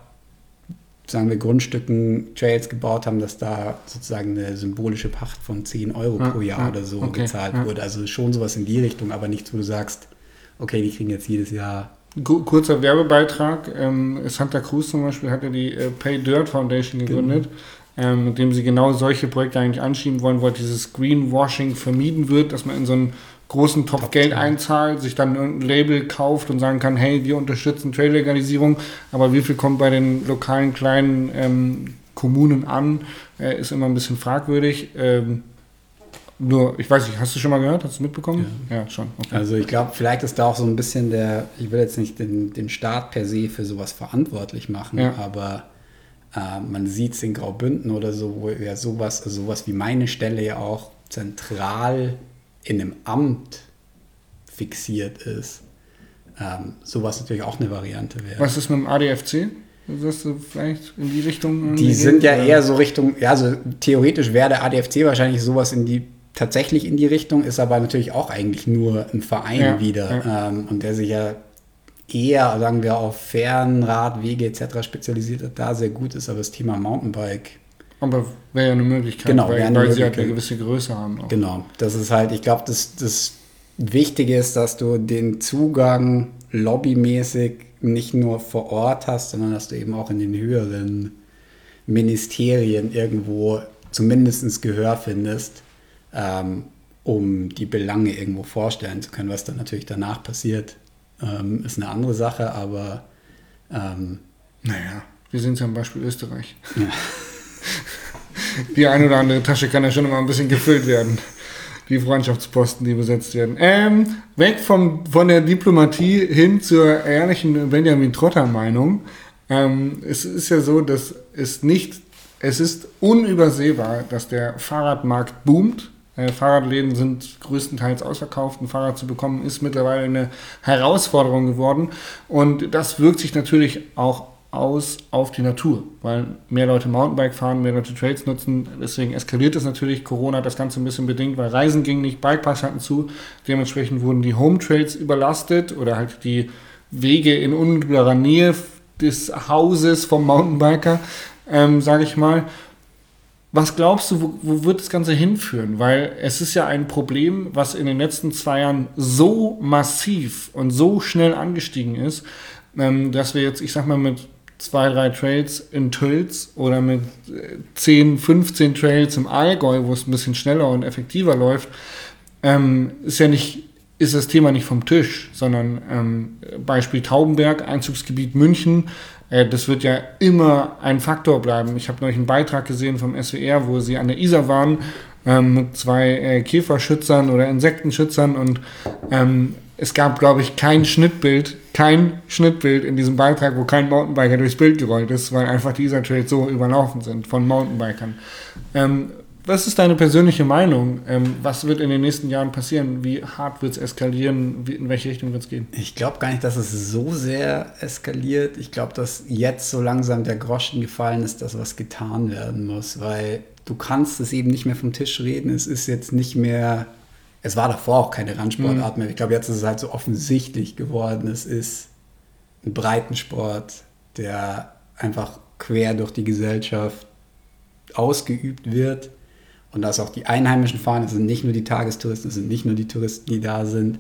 sagen wir, Grundstücken Trails gebaut haben, dass da sozusagen eine symbolische Pacht von zehn Euro ja, pro Jahr ja, oder so okay, gezahlt ja. wurde. Also schon sowas in die Richtung, aber nichts, wo du sagst, okay, die kriegen jetzt jedes Jahr... Kurzer Werbebeitrag. Ähm, Santa Cruz zum Beispiel hat ja die äh, Pay Dirt Foundation gegründet, genau. ähm, mit dem sie genau solche Projekte eigentlich anschieben wollen, wo dieses Greenwashing vermieden wird, dass man in so einen großen Topf Top Geld einzahlt, sich dann irgendein Label kauft und sagen kann, hey, wir unterstützen Trail-Legalisierung, aber wie viel kommt bei den lokalen kleinen ähm, Kommunen an, äh, ist immer ein bisschen fragwürdig. Ähm, nur, ich weiß nicht, hast du schon mal gehört? Hast du mitbekommen? Ja, ja schon. Okay. Also ich glaube, vielleicht ist da auch so ein bisschen der, ich will jetzt nicht den, den Staat per se für sowas verantwortlich machen, ja. aber äh, man sieht es in Graubünden oder so, wo ja sowas, also sowas wie meine Stelle ja auch zentral in einem Amt fixiert ist. Ähm, sowas natürlich auch eine Variante wäre. Was ist mit dem A D F C? Wirst du vielleicht in die Richtung? Die sind ja oder? eher so Richtung, ja, also theoretisch wäre der A D F C wahrscheinlich sowas in die, tatsächlich in die Richtung, ist aber natürlich auch eigentlich nur ein Verein ja, wieder ja. Ähm, und der sich ja eher, sagen wir, auf Fernrad, Wege et cetera spezialisiert hat, da sehr gut ist, aber das Thema Mountainbike. Aber wäre ja eine Möglichkeit, genau, weil, eine weil Möglichkeit. sie halt eine gewisse Größe haben. Auch. Genau, das ist halt, ich glaube, das, das Wichtige ist, dass du den Zugang lobbymäßig nicht nur vor Ort hast, sondern dass du eben auch in den höheren Ministerien irgendwo zumindest Gehör findest, ähm, um die Belange irgendwo vorstellen zu können. Was dann natürlich danach passiert, ähm, ist eine andere Sache, aber ähm, naja, wir sind ja am Beispiel Österreich. Ja. Die eine oder andere Tasche kann ja schon immer ein bisschen gefüllt werden. Die Freundschaftsposten, die besetzt werden. Ähm, weg vom, von der Diplomatie hin zur ehrlichen Benjamin Trotter-Meinung. Ähm, es ist ja so, dass es nicht, es ist unübersehbar, dass der Fahrradmarkt boomt. Äh, Fahrradläden sind größtenteils ausverkauft. Ein Fahrrad zu bekommen ist mittlerweile eine Herausforderung geworden. Und das wirkt sich natürlich auch aus auf die Natur, weil mehr Leute Mountainbike fahren, mehr Leute Trails nutzen, deswegen eskaliert es natürlich. Corona hat das Ganze ein bisschen bedingt, weil Reisen ging nicht, Bikeparks hatten zu, dementsprechend wurden die Home Trails überlastet oder halt die Wege in unmittelbarer Nähe des Hauses vom Mountainbiker, ähm, sage ich mal. Was glaubst du, wo, wo wird das Ganze hinführen? Weil es ist ja ein Problem, was in den letzten zwei Jahren so massiv und so schnell angestiegen ist, ähm, dass wir jetzt, ich sag mal, mit zwei, drei Trails in Tölz oder mit zehn, fünfzehn Trails im Allgäu, wo es ein bisschen schneller und effektiver läuft, ähm, ist ja nicht, ist das Thema nicht vom Tisch, sondern ähm, Beispiel Taubenberg, Einzugsgebiet München, äh, das wird ja immer ein Faktor bleiben. Ich habe neulich einen Beitrag gesehen vom S W R, wo sie an der Isar waren, ähm, mit zwei äh, Käferschützern oder Insektenschützern und ähm, es gab, glaube ich, kein Schnittbild, kein Schnittbild in diesem Beitrag, wo kein Mountainbiker durchs Bild gerollt ist, weil einfach die Isar-Trails so überlaufen sind von Mountainbikern. Ähm, was ist deine persönliche Meinung? Ähm, was wird in den nächsten Jahren passieren? Wie hart wird es eskalieren? Wie, in welche Richtung wird es gehen? Ich glaube gar nicht, dass es so sehr eskaliert. Ich glaube, dass jetzt so langsam der Groschen gefallen ist, dass was getan werden muss, weil du kannst es eben nicht mehr vom Tisch reden. Es ist jetzt nicht mehr... Es war davor auch keine Randsportart mehr. Ich glaube, jetzt ist es halt so offensichtlich geworden. Es ist ein Breitensport, der einfach quer durch die Gesellschaft ausgeübt wird. Und dass auch die Einheimischen fahren, es sind nicht nur die Tagestouristen, es sind nicht nur die Touristen, die da sind.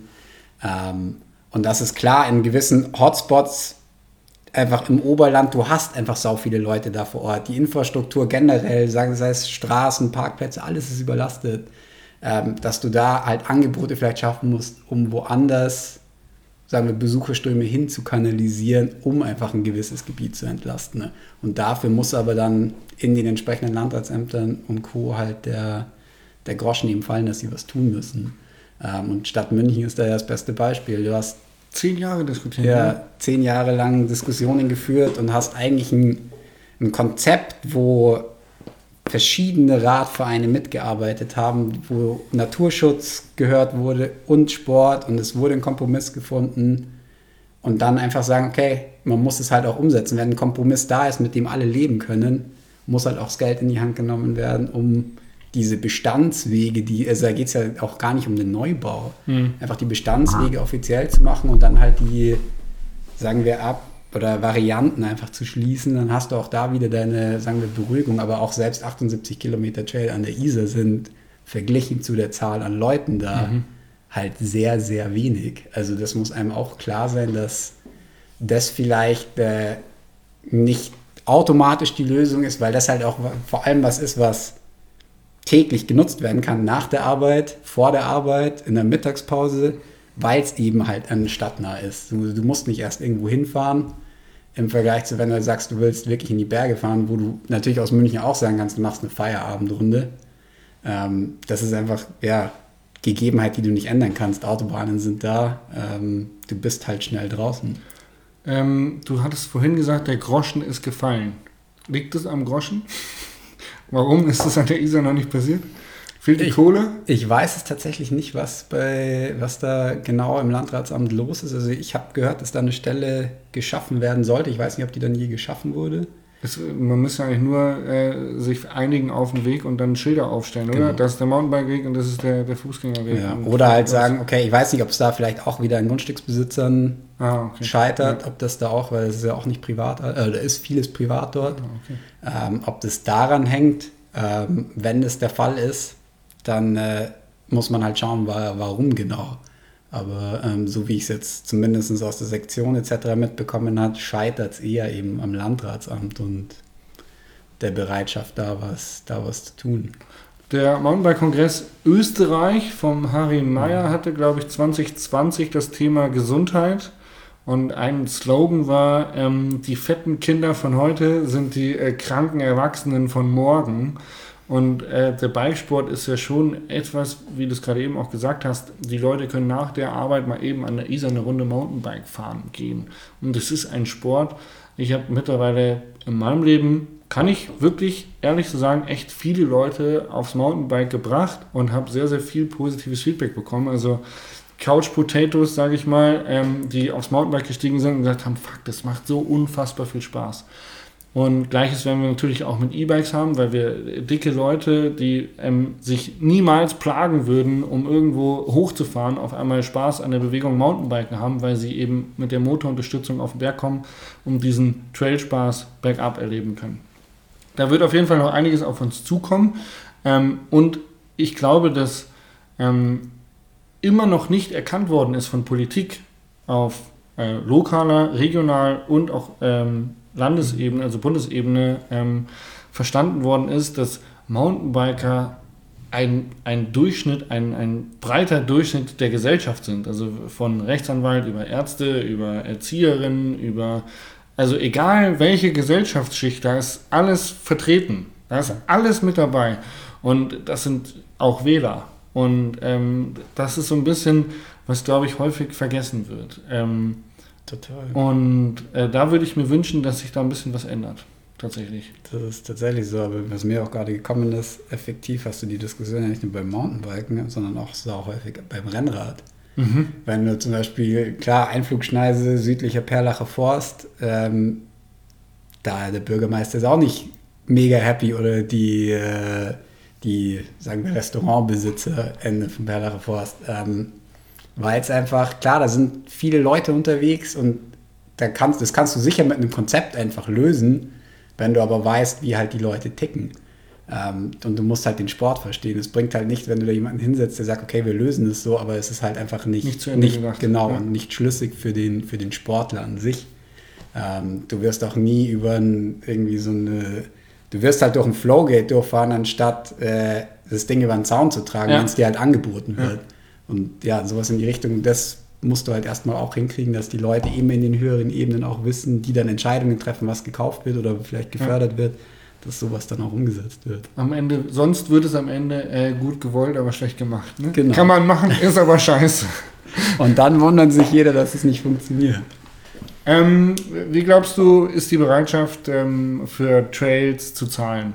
Und das ist klar, in gewissen Hotspots, einfach im Oberland, du hast einfach sau viele Leute da vor Ort. Die Infrastruktur generell, sagen sei es Straßen, Parkplätze, alles ist überlastet. Ähm, dass du da halt Angebote vielleicht schaffen musst, um woanders, sagen wir, Besucherströme hin zu kanalisieren, um einfach ein gewisses Gebiet zu entlasten. Ne? Und dafür muss aber dann in den entsprechenden Landratsämtern und Co. halt der, der Groschen eben fallen, dass sie was tun müssen. Ähm, und Stadt München ist da ja das beste Beispiel. Du hast zehn Jahre diskutiert. Ja, ne? zehn Jahre lang Diskussionen geführt und hast eigentlich ein, ein Konzept, wo verschiedene Radvereine mitgearbeitet haben, wo Naturschutz gehört wurde und Sport und es wurde ein Kompromiss gefunden und dann einfach sagen, okay, man muss es halt auch umsetzen. Wenn ein Kompromiss da ist, mit dem alle leben können, muss halt auch das Geld in die Hand genommen werden, um diese Bestandswege, die, also da geht es ja auch gar nicht um den Neubau, mhm. einfach die Bestandswege offiziell zu machen und dann halt die, sagen wir, ab oder Varianten einfach zu schließen, dann hast du auch da wieder deine, sagen wir, Beruhigung, aber auch selbst achtundsiebzig Kilometer Trail an der Isar sind verglichen zu der Zahl an Leuten da mhm. halt sehr, sehr wenig. Also das muss einem auch klar sein, dass das vielleicht äh, nicht automatisch die Lösung ist, weil das halt auch vor allem was ist, was täglich genutzt werden kann, nach der Arbeit, vor der Arbeit, in der Mittagspause, weil es eben halt ein stadtnah ist. Du, du musst nicht erst irgendwo hinfahren, im Vergleich zu, wenn du sagst, du willst wirklich in die Berge fahren, wo du natürlich aus München auch sagen kannst, du machst eine Feierabendrunde. Ähm, das ist einfach, ja, Gegebenheit, die du nicht ändern kannst. Autobahnen sind da, ähm, du bist halt schnell draußen. Ähm, du hattest vorhin gesagt, der Groschen ist gefallen. Liegt es am Groschen? Warum ist das an der Isar noch nicht passiert? Fehlt die ich, Kohle? Ich weiß es tatsächlich nicht, was, bei, was da genau im Landratsamt los ist. Also ich habe gehört, dass da eine Stelle geschaffen werden sollte. Ich weiß nicht, ob die dann je geschaffen wurde. Es, man müsste eigentlich nur äh, sich einigen auf den Weg und dann Schilder aufstellen, oder? Genau. Das ist der Mountainbike-Weg und das ist der, der Fußgängerweg. Ja, oder halt sagen, okay, ich weiß nicht, ob es da vielleicht auch wieder an Grundstücksbesitzern ah, okay. scheitert, ja. ob das da auch, weil es ist ja auch nicht privat, äh, da ist vieles privat dort, Ah, okay. ähm, ob das daran hängt, ähm, wenn das der Fall ist, dann äh, muss man halt schauen, wa- warum genau. Aber ähm, so wie ich es jetzt zumindest aus der Sektion et cetera mitbekommen habe, scheitert es eher eben am Landratsamt und der Bereitschaft, da was, da was zu tun. Der Mountainbike-Kongress Österreich vom Harry Meyer hatte, glaube ich, zwanzig zwanzig das Thema Gesundheit. Und ein Slogan war, ähm, die fetten Kinder von heute sind die äh, kranken Erwachsenen von morgen. Und äh, der Bikesport ist ja schon etwas, wie du es gerade eben auch gesagt hast, die Leute können nach der Arbeit mal eben an der Isar eine Runde Mountainbike fahren gehen. Und es ist ein Sport, ich habe mittlerweile in meinem Leben, kann ich wirklich ehrlich so sagen, echt viele Leute aufs Mountainbike gebracht und habe sehr, sehr viel positives Feedback bekommen. Also Couch Potatoes, sage ich mal, ähm, die aufs Mountainbike gestiegen sind und gesagt haben, fuck, das macht so unfassbar viel Spaß. Und Gleiches werden wir natürlich auch mit E-Bikes haben, weil wir dicke Leute, die ähm, sich niemals plagen würden, um irgendwo hochzufahren, auf einmal Spaß an der Bewegung Mountainbiken haben, weil sie eben mit der Motorunterstützung auf den Berg kommen, um diesen Trailspaß bergab erleben können. Da wird auf jeden Fall noch einiges auf uns zukommen. Ähm, und ich glaube, dass ähm, immer noch nicht erkannt worden ist von Politik auf äh, lokaler, regional und auch ähm, Landesebene, also Bundesebene, ähm, verstanden worden ist, dass Mountainbiker ein, ein Durchschnitt, ein, ein breiter Durchschnitt der Gesellschaft sind. Also von Rechtsanwalt über Ärzte, über Erzieherinnen, über, also egal welche Gesellschaftsschicht, da ist alles vertreten. Da ist alles mit dabei. Und das sind auch Wähler. Und ähm, das ist so ein bisschen, was, glaube ich, häufig vergessen wird. Ähm, Total. Und äh, da würde ich mir wünschen, dass sich da ein bisschen was ändert, tatsächlich. Das ist tatsächlich so, aber was mir auch gerade gekommen ist, effektiv hast du die Diskussion ja nicht nur beim Mountainbiken, sondern auch so häufig beim Rennrad. Mhm. Wenn du zum Beispiel, klar, Einflugschneise, südlicher Perlacher Forst, ähm, da der Bürgermeister ist auch nicht mega happy oder die, äh, die sagen wir, Restaurantbesitzer Ende vom Perlacher Forst, ähm, weil es einfach, klar, da sind viele Leute unterwegs und da kannst, das kannst du sicher mit einem Konzept einfach lösen, wenn du aber weißt, wie halt die Leute ticken. Ähm, und du musst halt den Sport verstehen. Es bringt halt nicht, wenn du da jemanden hinsetzt, der sagt, okay, wir lösen es so, aber es ist halt einfach nicht, nicht, zu Ende nicht gedacht. genau Ja. und nicht schlüssig für den, für den Sportler an sich. Ähm, du wirst auch nie über ein, irgendwie so eine, du wirst halt durch ein Flowgate durchfahren, anstatt äh, das Ding über den Zaun zu tragen, Ja. wenn es dir halt angeboten wird. Ja. Und ja, sowas in die Richtung, das musst du halt erstmal auch hinkriegen, dass die Leute eben in den höheren Ebenen auch wissen, die dann Entscheidungen treffen, was gekauft wird oder vielleicht gefördert ja. wird, dass sowas dann auch umgesetzt wird. Am Ende, sonst wird es am Ende äh, gut gewollt, aber schlecht gemacht. Ne? Genau. Kann man machen, ist aber scheiße. Und dann wundert sich jeder, dass es nicht funktioniert. Ähm, wie glaubst du, ist die Bereitschaft ähm, für Trails zu zahlen?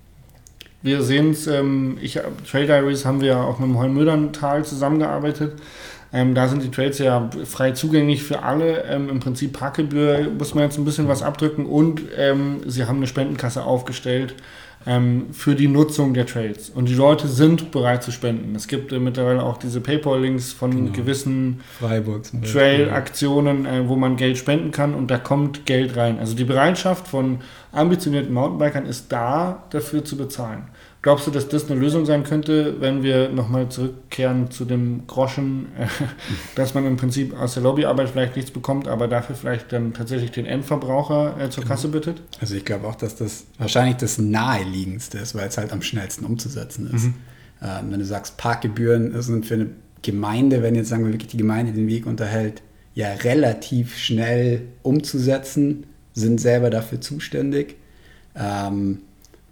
Wir sehen es, ähm, ich, Trail Diaries haben wir ja auch mit dem Heumöderntal zusammengearbeitet. Ähm, da sind die Trails ja frei zugänglich für alle. Ähm, Im Prinzip Parkgebühr muss man jetzt ein bisschen was abdrücken und ähm, sie haben eine Spendenkasse aufgestellt ähm, für die Nutzung der Trails. Und die Leute sind bereit zu spenden. Es gibt äh, mittlerweile auch diese PayPal-Links von genau. gewissen Freiburg Trail-Aktionen, äh, wo man Geld spenden kann und da kommt Geld rein. Also die Bereitschaft von ambitionierten Mountainbikern ist da, dafür zu bezahlen. Glaubst du, dass das eine Lösung sein könnte, wenn wir nochmal zurückkehren zu dem Groschen, äh, dass man im Prinzip aus der Lobbyarbeit vielleicht nichts bekommt, aber dafür vielleicht dann tatsächlich den Endverbraucher äh, zur Kasse bittet? Also ich glaube auch, dass das wahrscheinlich das naheliegendste ist, weil es halt am schnellsten umzusetzen ist. Mhm. Äh, wenn du sagst, Parkgebühren sind für eine Gemeinde, wenn jetzt sagen wir wirklich die Gemeinde den Weg unterhält, ja relativ schnell umzusetzen, sind selber dafür zuständig. Ähm,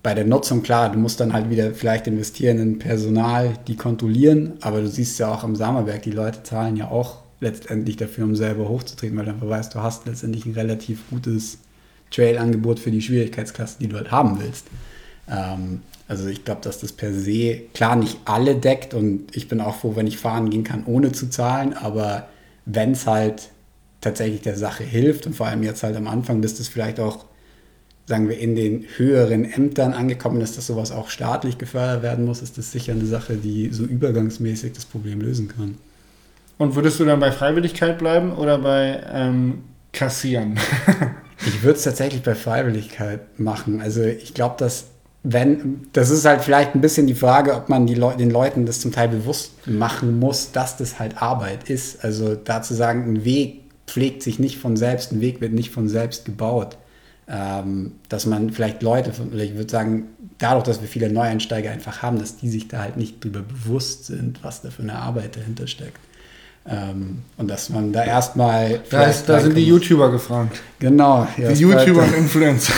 bei der Nutzung, klar, du musst dann halt wieder vielleicht investieren in Personal, die kontrollieren, aber du siehst ja auch am Samerberg, die Leute zahlen ja auch letztendlich dafür, um selber hochzutreten, weil dann weißt du, hast letztendlich ein relativ gutes Trail-Angebot für die Schwierigkeitsklasse, die du halt haben willst. Ähm, also ich glaube, dass das per se, klar, nicht alle deckt und ich bin auch froh, wenn ich fahren gehen kann, ohne zu zahlen, aber wenn es halt tatsächlich der Sache hilft und vor allem jetzt halt am Anfang, bis das vielleicht auch, sagen wir, in den höheren Ämtern angekommen ist, dass sowas auch staatlich gefördert werden muss, ist das sicher eine Sache, die so übergangsmäßig das Problem lösen kann. Und würdest du dann bei Freiwilligkeit bleiben oder bei ähm, Kassieren? Ich würde es tatsächlich bei Freiwilligkeit machen. Also ich glaube, dass wenn, das ist halt vielleicht ein bisschen die Frage, ob man die Leu- den Leuten das zum Teil bewusst machen muss, dass das halt Arbeit ist. Also da zu sagen, ein Weg pflegt sich nicht von selbst, ein Weg wird nicht von selbst gebaut. Ähm, dass man vielleicht Leute, von, oder ich würde sagen, dadurch, dass wir viele Neueinsteiger einfach haben, dass die sich da halt nicht drüber bewusst sind, was da für eine Arbeit dahinter steckt. Ähm, und dass man da erstmal... Da, ist, da sind die YouTuber gefragt. Genau. Die YouTuber und Influencer.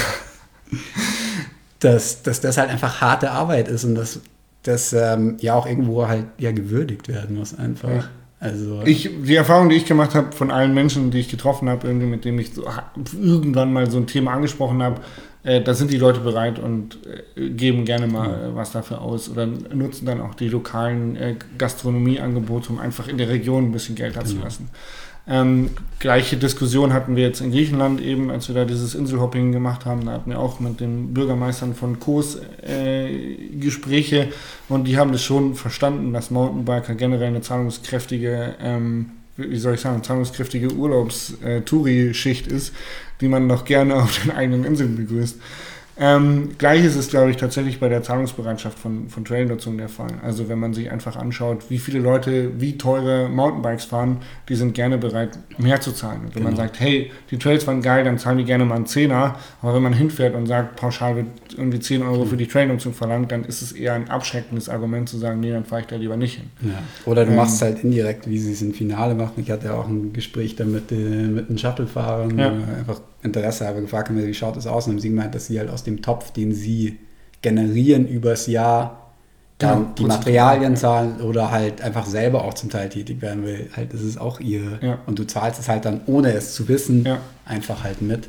Dass, dass das halt einfach harte Arbeit ist und dass das ähm, ja auch irgendwo halt ja gewürdigt werden muss einfach. Ja. Also ich, die Erfahrung, die ich gemacht habe von allen Menschen, die ich getroffen habe, irgendwie mit denen ich so, irgendwann mal so ein Thema angesprochen habe, äh, da sind die Leute bereit und äh, geben gerne mal äh, was dafür aus oder nutzen dann auch die lokalen äh, Gastronomieangebote, um einfach in der Region ein bisschen Geld da zu lassen. Ähm, gleiche Diskussion hatten wir jetzt in Griechenland eben, als wir da dieses Inselhopping gemacht haben. Da hatten wir auch mit den Bürgermeistern von Kos äh, Gespräche und die haben das schon verstanden, dass Mountainbiker generell eine zahlungskräftige, ähm, wie soll ich sagen, zahlungskräftige Urlaubs-Touri-Schicht ist, die man noch gerne auf den eigenen Inseln begrüßt. Ähm, Gleiches ist, glaube ich, tatsächlich bei der Zahlungsbereitschaft von, von Trailnutzung der Fall. Also wenn man sich einfach anschaut, wie viele Leute wie teure Mountainbikes fahren, die sind gerne bereit, mehr zu zahlen. Und wenn genau. man sagt, hey, die Trails waren geil, dann zahlen die gerne mal einen Zehner. Aber wenn man hinfährt und sagt, pauschal wird irgendwie zehn Euro für die Trailnutzung verlangt, dann ist es eher ein abschreckendes Argument zu sagen, nee, dann fahre ich da lieber nicht hin. Ja. Oder du ähm, machst halt indirekt, wie sie es im Finale machen. Ich hatte ja auch ein Gespräch da mit, mit den Shuttle-Fahrern, ja. einfach Interesse habe gefragt, wie schaut das aus? Und haben sie gemeint, dass sie halt aus dem Topf, den sie generieren übers Jahr, dann ja, die Materialien zahlen oder halt einfach selber auch zum Teil tätig werden will. Halt, das ist auch ihr. Ja. Und du zahlst es halt dann, ohne es zu wissen, ja. einfach halt mit.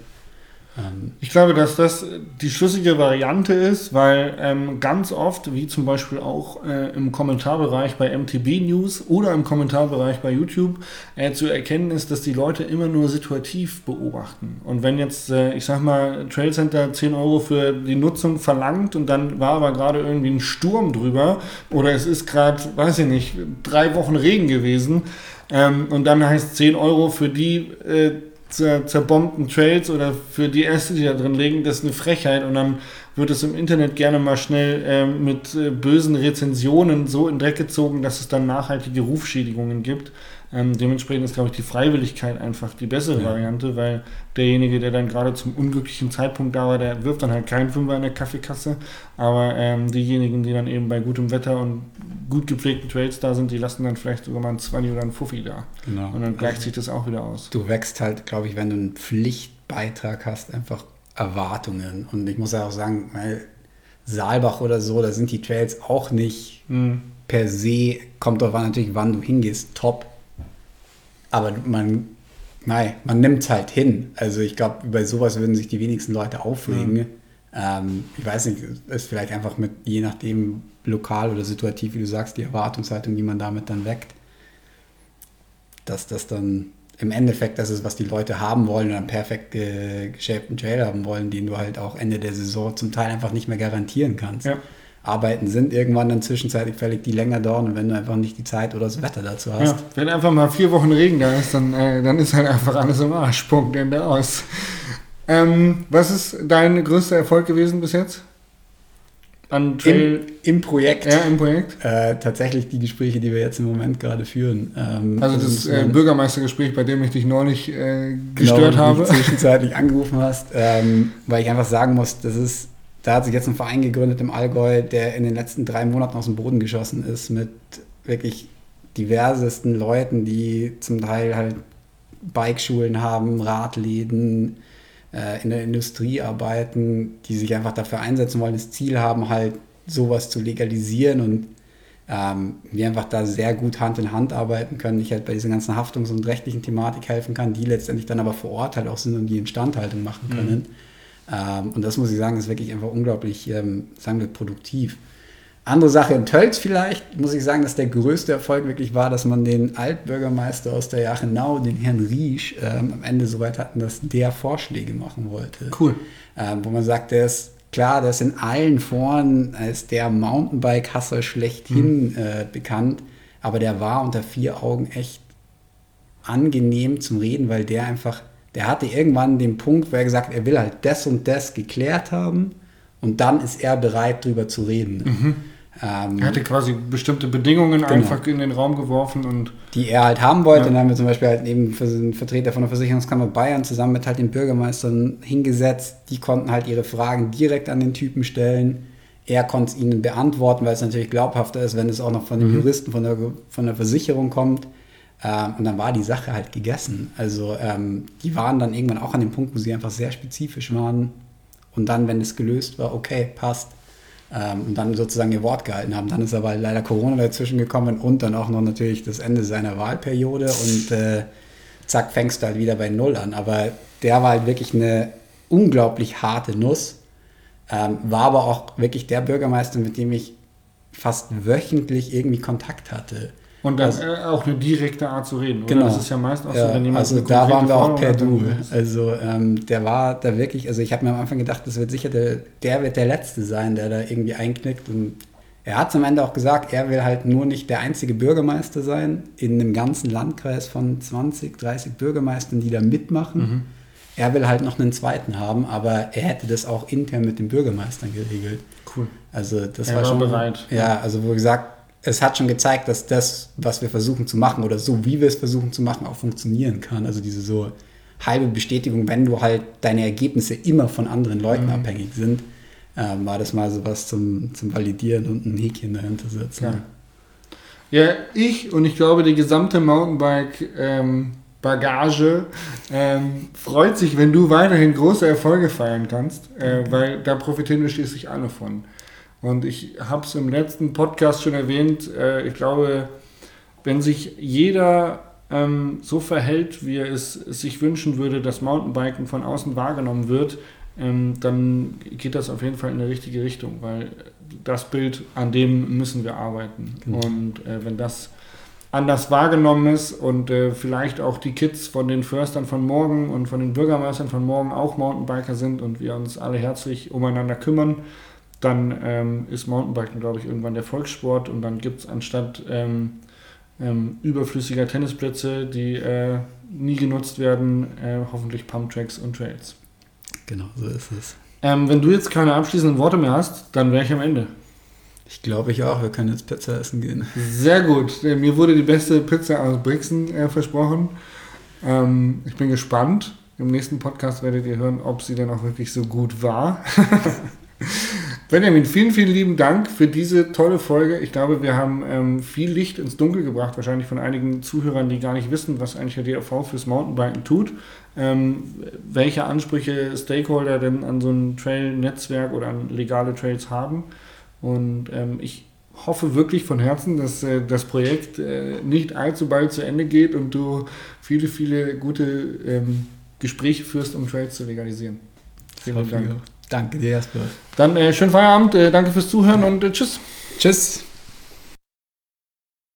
Ich glaube, dass das die schlüssige Variante ist, weil ähm, ganz oft, wie zum Beispiel auch äh, im Kommentarbereich bei M T B News oder im Kommentarbereich bei YouTube, äh, zu erkennen ist, dass die Leute immer nur situativ beobachten. Und wenn jetzt, äh, ich sag mal, Trailcenter zehn Euro für die Nutzung verlangt und dann war aber gerade irgendwie ein Sturm drüber oder es ist gerade, weiß ich nicht, drei Wochen Regen gewesen ähm, und dann heißt zehn Euro für die äh, zerbombten Trails oder für die Äste, die da drin liegen, das ist eine Frechheit und dann wird es im Internet gerne mal schnell äh, mit äh, bösen Rezensionen so in den Dreck gezogen, dass es dann nachhaltige Rufschädigungen gibt. Ähm, dementsprechend ist, glaube ich, die Freiwilligkeit einfach die bessere ja. Variante, weil derjenige, der dann gerade zum unglücklichen Zeitpunkt da war, der wirft dann halt keinen Fünfer in der Kaffeekasse, aber ähm, diejenigen, die dann eben bei gutem Wetter und gut gepflegten Trails da sind, die lassen dann vielleicht sogar mal einen Zwanni oder einen Fuffi da. Genau. Und dann gleicht sich das auch wieder aus. Du wächst halt, glaube ich, wenn du einen Pflichtbeitrag hast, einfach Erwartungen. Und ich muss ja auch sagen, weil Saalbach oder so, da sind die Trails auch nicht mhm. per se, kommt drauf an natürlich, wann du hingehst, top. Aber man, nein, man nimmt es halt hin. Also ich glaube, bei sowas würden sich die wenigsten Leute aufregen. Mhm. Ähm, ich weiß nicht, ist vielleicht einfach mit, je nachdem, lokal oder situativ, wie du sagst, die Erwartungshaltung, die man damit dann weckt, dass das dann im Endeffekt das ist, was die Leute haben wollen und einen perfekt äh, geschäbten Trail haben wollen, den du halt auch Ende der Saison zum Teil einfach nicht mehr garantieren kannst. Ja. Arbeiten sind irgendwann dann zwischenzeitlich fällig, die länger dauern und wenn du einfach nicht die Zeit oder das Wetter dazu hast. Ja, wenn einfach mal vier Wochen Regen da ist, dann, äh, dann ist halt einfach alles im Arsch. Punkt, Ende aus. Ähm, was ist dein größter Erfolg gewesen bis jetzt? An Trail? Im, Im Projekt. Ja, im Projekt. Äh, tatsächlich die Gespräche, die wir jetzt im Moment gerade führen. Ähm, also das äh, Bürgermeistergespräch, bei dem ich dich neulich äh, gestört genau, habe. Genau, zwischenzeitlich angerufen hast, ähm, weil ich einfach sagen muss, das ist, da hat sich jetzt ein Verein gegründet im Allgäu, der in den letzten drei Monaten aus dem Boden geschossen ist mit wirklich diversesten Leuten, die zum Teil halt Bikeschulen haben, Radläden, äh, in der Industrie arbeiten, die sich einfach dafür einsetzen wollen, das Ziel haben, halt sowas zu legalisieren und ähm, wir einfach da sehr gut Hand in Hand arbeiten können. Ich halt bei dieser ganzen Haftungs- und rechtlichen Thematik helfen kann, die letztendlich dann aber vor Ort halt auch sind und die Instandhaltung machen können. Mhm. Ähm, und das muss ich sagen, ist wirklich einfach unglaublich, ähm, sagen wir, produktiv. Andere Sache in Tölz vielleicht, muss ich sagen, dass der größte Erfolg wirklich war, dass man den Altbürgermeister aus der Jachenau, den Herrn Riesch, ähm, am Ende so weit hatten, dass der Vorschläge machen wollte. Cool. Ähm, wo man sagt, der ist klar, der ist in allen Foren als der Mountainbike-Hasser schlechthin mhm. äh, bekannt, aber der war unter vier Augen echt angenehm zum Reden, weil der einfach, der hatte irgendwann den Punkt, wo er gesagt hat, er will halt das und das geklärt haben und dann ist er bereit, drüber zu reden. Mhm. Ähm, er hatte quasi bestimmte Bedingungen genau. einfach in den Raum geworfen und die er halt haben wollte. Ja. Und dann haben wir zum Beispiel halt eben einen Vertreter von der Versicherungskammer Bayern zusammen mit halt den Bürgermeistern hingesetzt. Die konnten halt ihre Fragen direkt an den Typen stellen. Er konnte es ihnen beantworten, weil es natürlich glaubhafter ist, wenn es auch noch von den mhm. Juristen von der, von der Versicherung kommt. Ähm, und dann war die Sache halt gegessen. Also ähm, die waren dann irgendwann auch an dem Punkt, wo sie einfach sehr spezifisch waren. Und dann, wenn es gelöst war, okay, passt. Ähm, und dann sozusagen ihr Wort gehalten haben. Dann ist aber leider Corona dazwischen gekommen und dann auch noch natürlich das Ende seiner Wahlperiode und äh, zack, fängst du halt wieder bei Null an. Aber der war halt wirklich eine unglaublich harte Nuss, ähm, war aber auch wirklich der Bürgermeister, mit dem ich fast wöchentlich irgendwie Kontakt hatte. Und dann also, äh, auch eine direkte Art zu reden, oder? Genau. Das ist ja meist auch ja, so, wenn jemand also da waren wir auch per Du. Also ähm, der war da wirklich, also ich habe mir am Anfang gedacht, das wird sicher der, der wird der Letzte sein, der da irgendwie einknickt. Und er hat es am Ende auch gesagt, er will halt nur nicht der einzige Bürgermeister sein in einem ganzen Landkreis von zwanzig, dreißig Bürgermeistern, die da mitmachen. Mhm. Er will halt noch einen zweiten haben, aber er hätte das auch intern mit den Bürgermeistern geregelt. Cool. Also das er war, war schon bereit. Ja, also wo gesagt, es hat schon gezeigt, dass das, was wir versuchen zu machen oder so, wie wir es versuchen zu machen, auch funktionieren kann. Also diese so halbe Bestätigung, wenn du halt deine Ergebnisse immer von anderen Leuten mhm. abhängig sind, ähm, war das mal so was zum, zum Validieren und ein Häkchen dahinter setzen. Ja. ja, ich und ich glaube, die gesamte Mountainbike-Bagage ähm, ähm, freut sich, wenn du weiterhin große Erfolge feiern kannst, äh, mhm. weil da profitieren wir schließlich alle von. Und ich habe es im letzten Podcast schon erwähnt, äh, ich glaube, wenn sich jeder ähm, so verhält, wie er es, es sich wünschen würde, dass Mountainbiken von außen wahrgenommen wird, ähm, dann geht das auf jeden Fall in die richtige Richtung, weil das Bild, an dem müssen wir arbeiten. Mhm. Und äh, wenn das anders wahrgenommen ist und äh, vielleicht auch die Kids von den Förstern von morgen und von den Bürgermeistern von morgen auch Mountainbiker sind und wir uns alle herzlich umeinander kümmern, dann ähm, ist Mountainbiken, glaube ich, irgendwann der Volkssport und dann gibt es anstatt ähm, ähm, überflüssiger Tennisplätze, die äh, nie genutzt werden, äh, hoffentlich Pumptracks und Trails. Genau, so ist es. Ähm, wenn du jetzt keine abschließenden Worte mehr hast, dann wäre ich am Ende. Ich glaube ich auch, wir können jetzt Pizza essen gehen. Sehr gut, mir wurde die beste Pizza aus Brixen äh, versprochen. Ähm, ich bin gespannt. Im nächsten Podcast werdet ihr hören, ob sie dann auch wirklich so gut war. Benjamin, vielen, vielen lieben Dank für diese tolle Folge. Ich glaube, wir haben ähm, viel Licht ins Dunkel gebracht, wahrscheinlich von einigen Zuhörern, die gar nicht wissen, was eigentlich der D R V fürs Mountainbiken tut. Ähm, welche Ansprüche Stakeholder denn an so ein Trail-Netzwerk oder an legale Trails haben. Und ähm, ich hoffe wirklich von Herzen, dass äh, das Projekt äh, nicht allzu bald zu Ende geht und du viele, viele gute ähm, Gespräche führst, um Trails zu legalisieren. Vielen Dank. Danke dir erstmal. Dann äh, schönen Feierabend, äh, danke fürs Zuhören und äh, tschüss. Tschüss.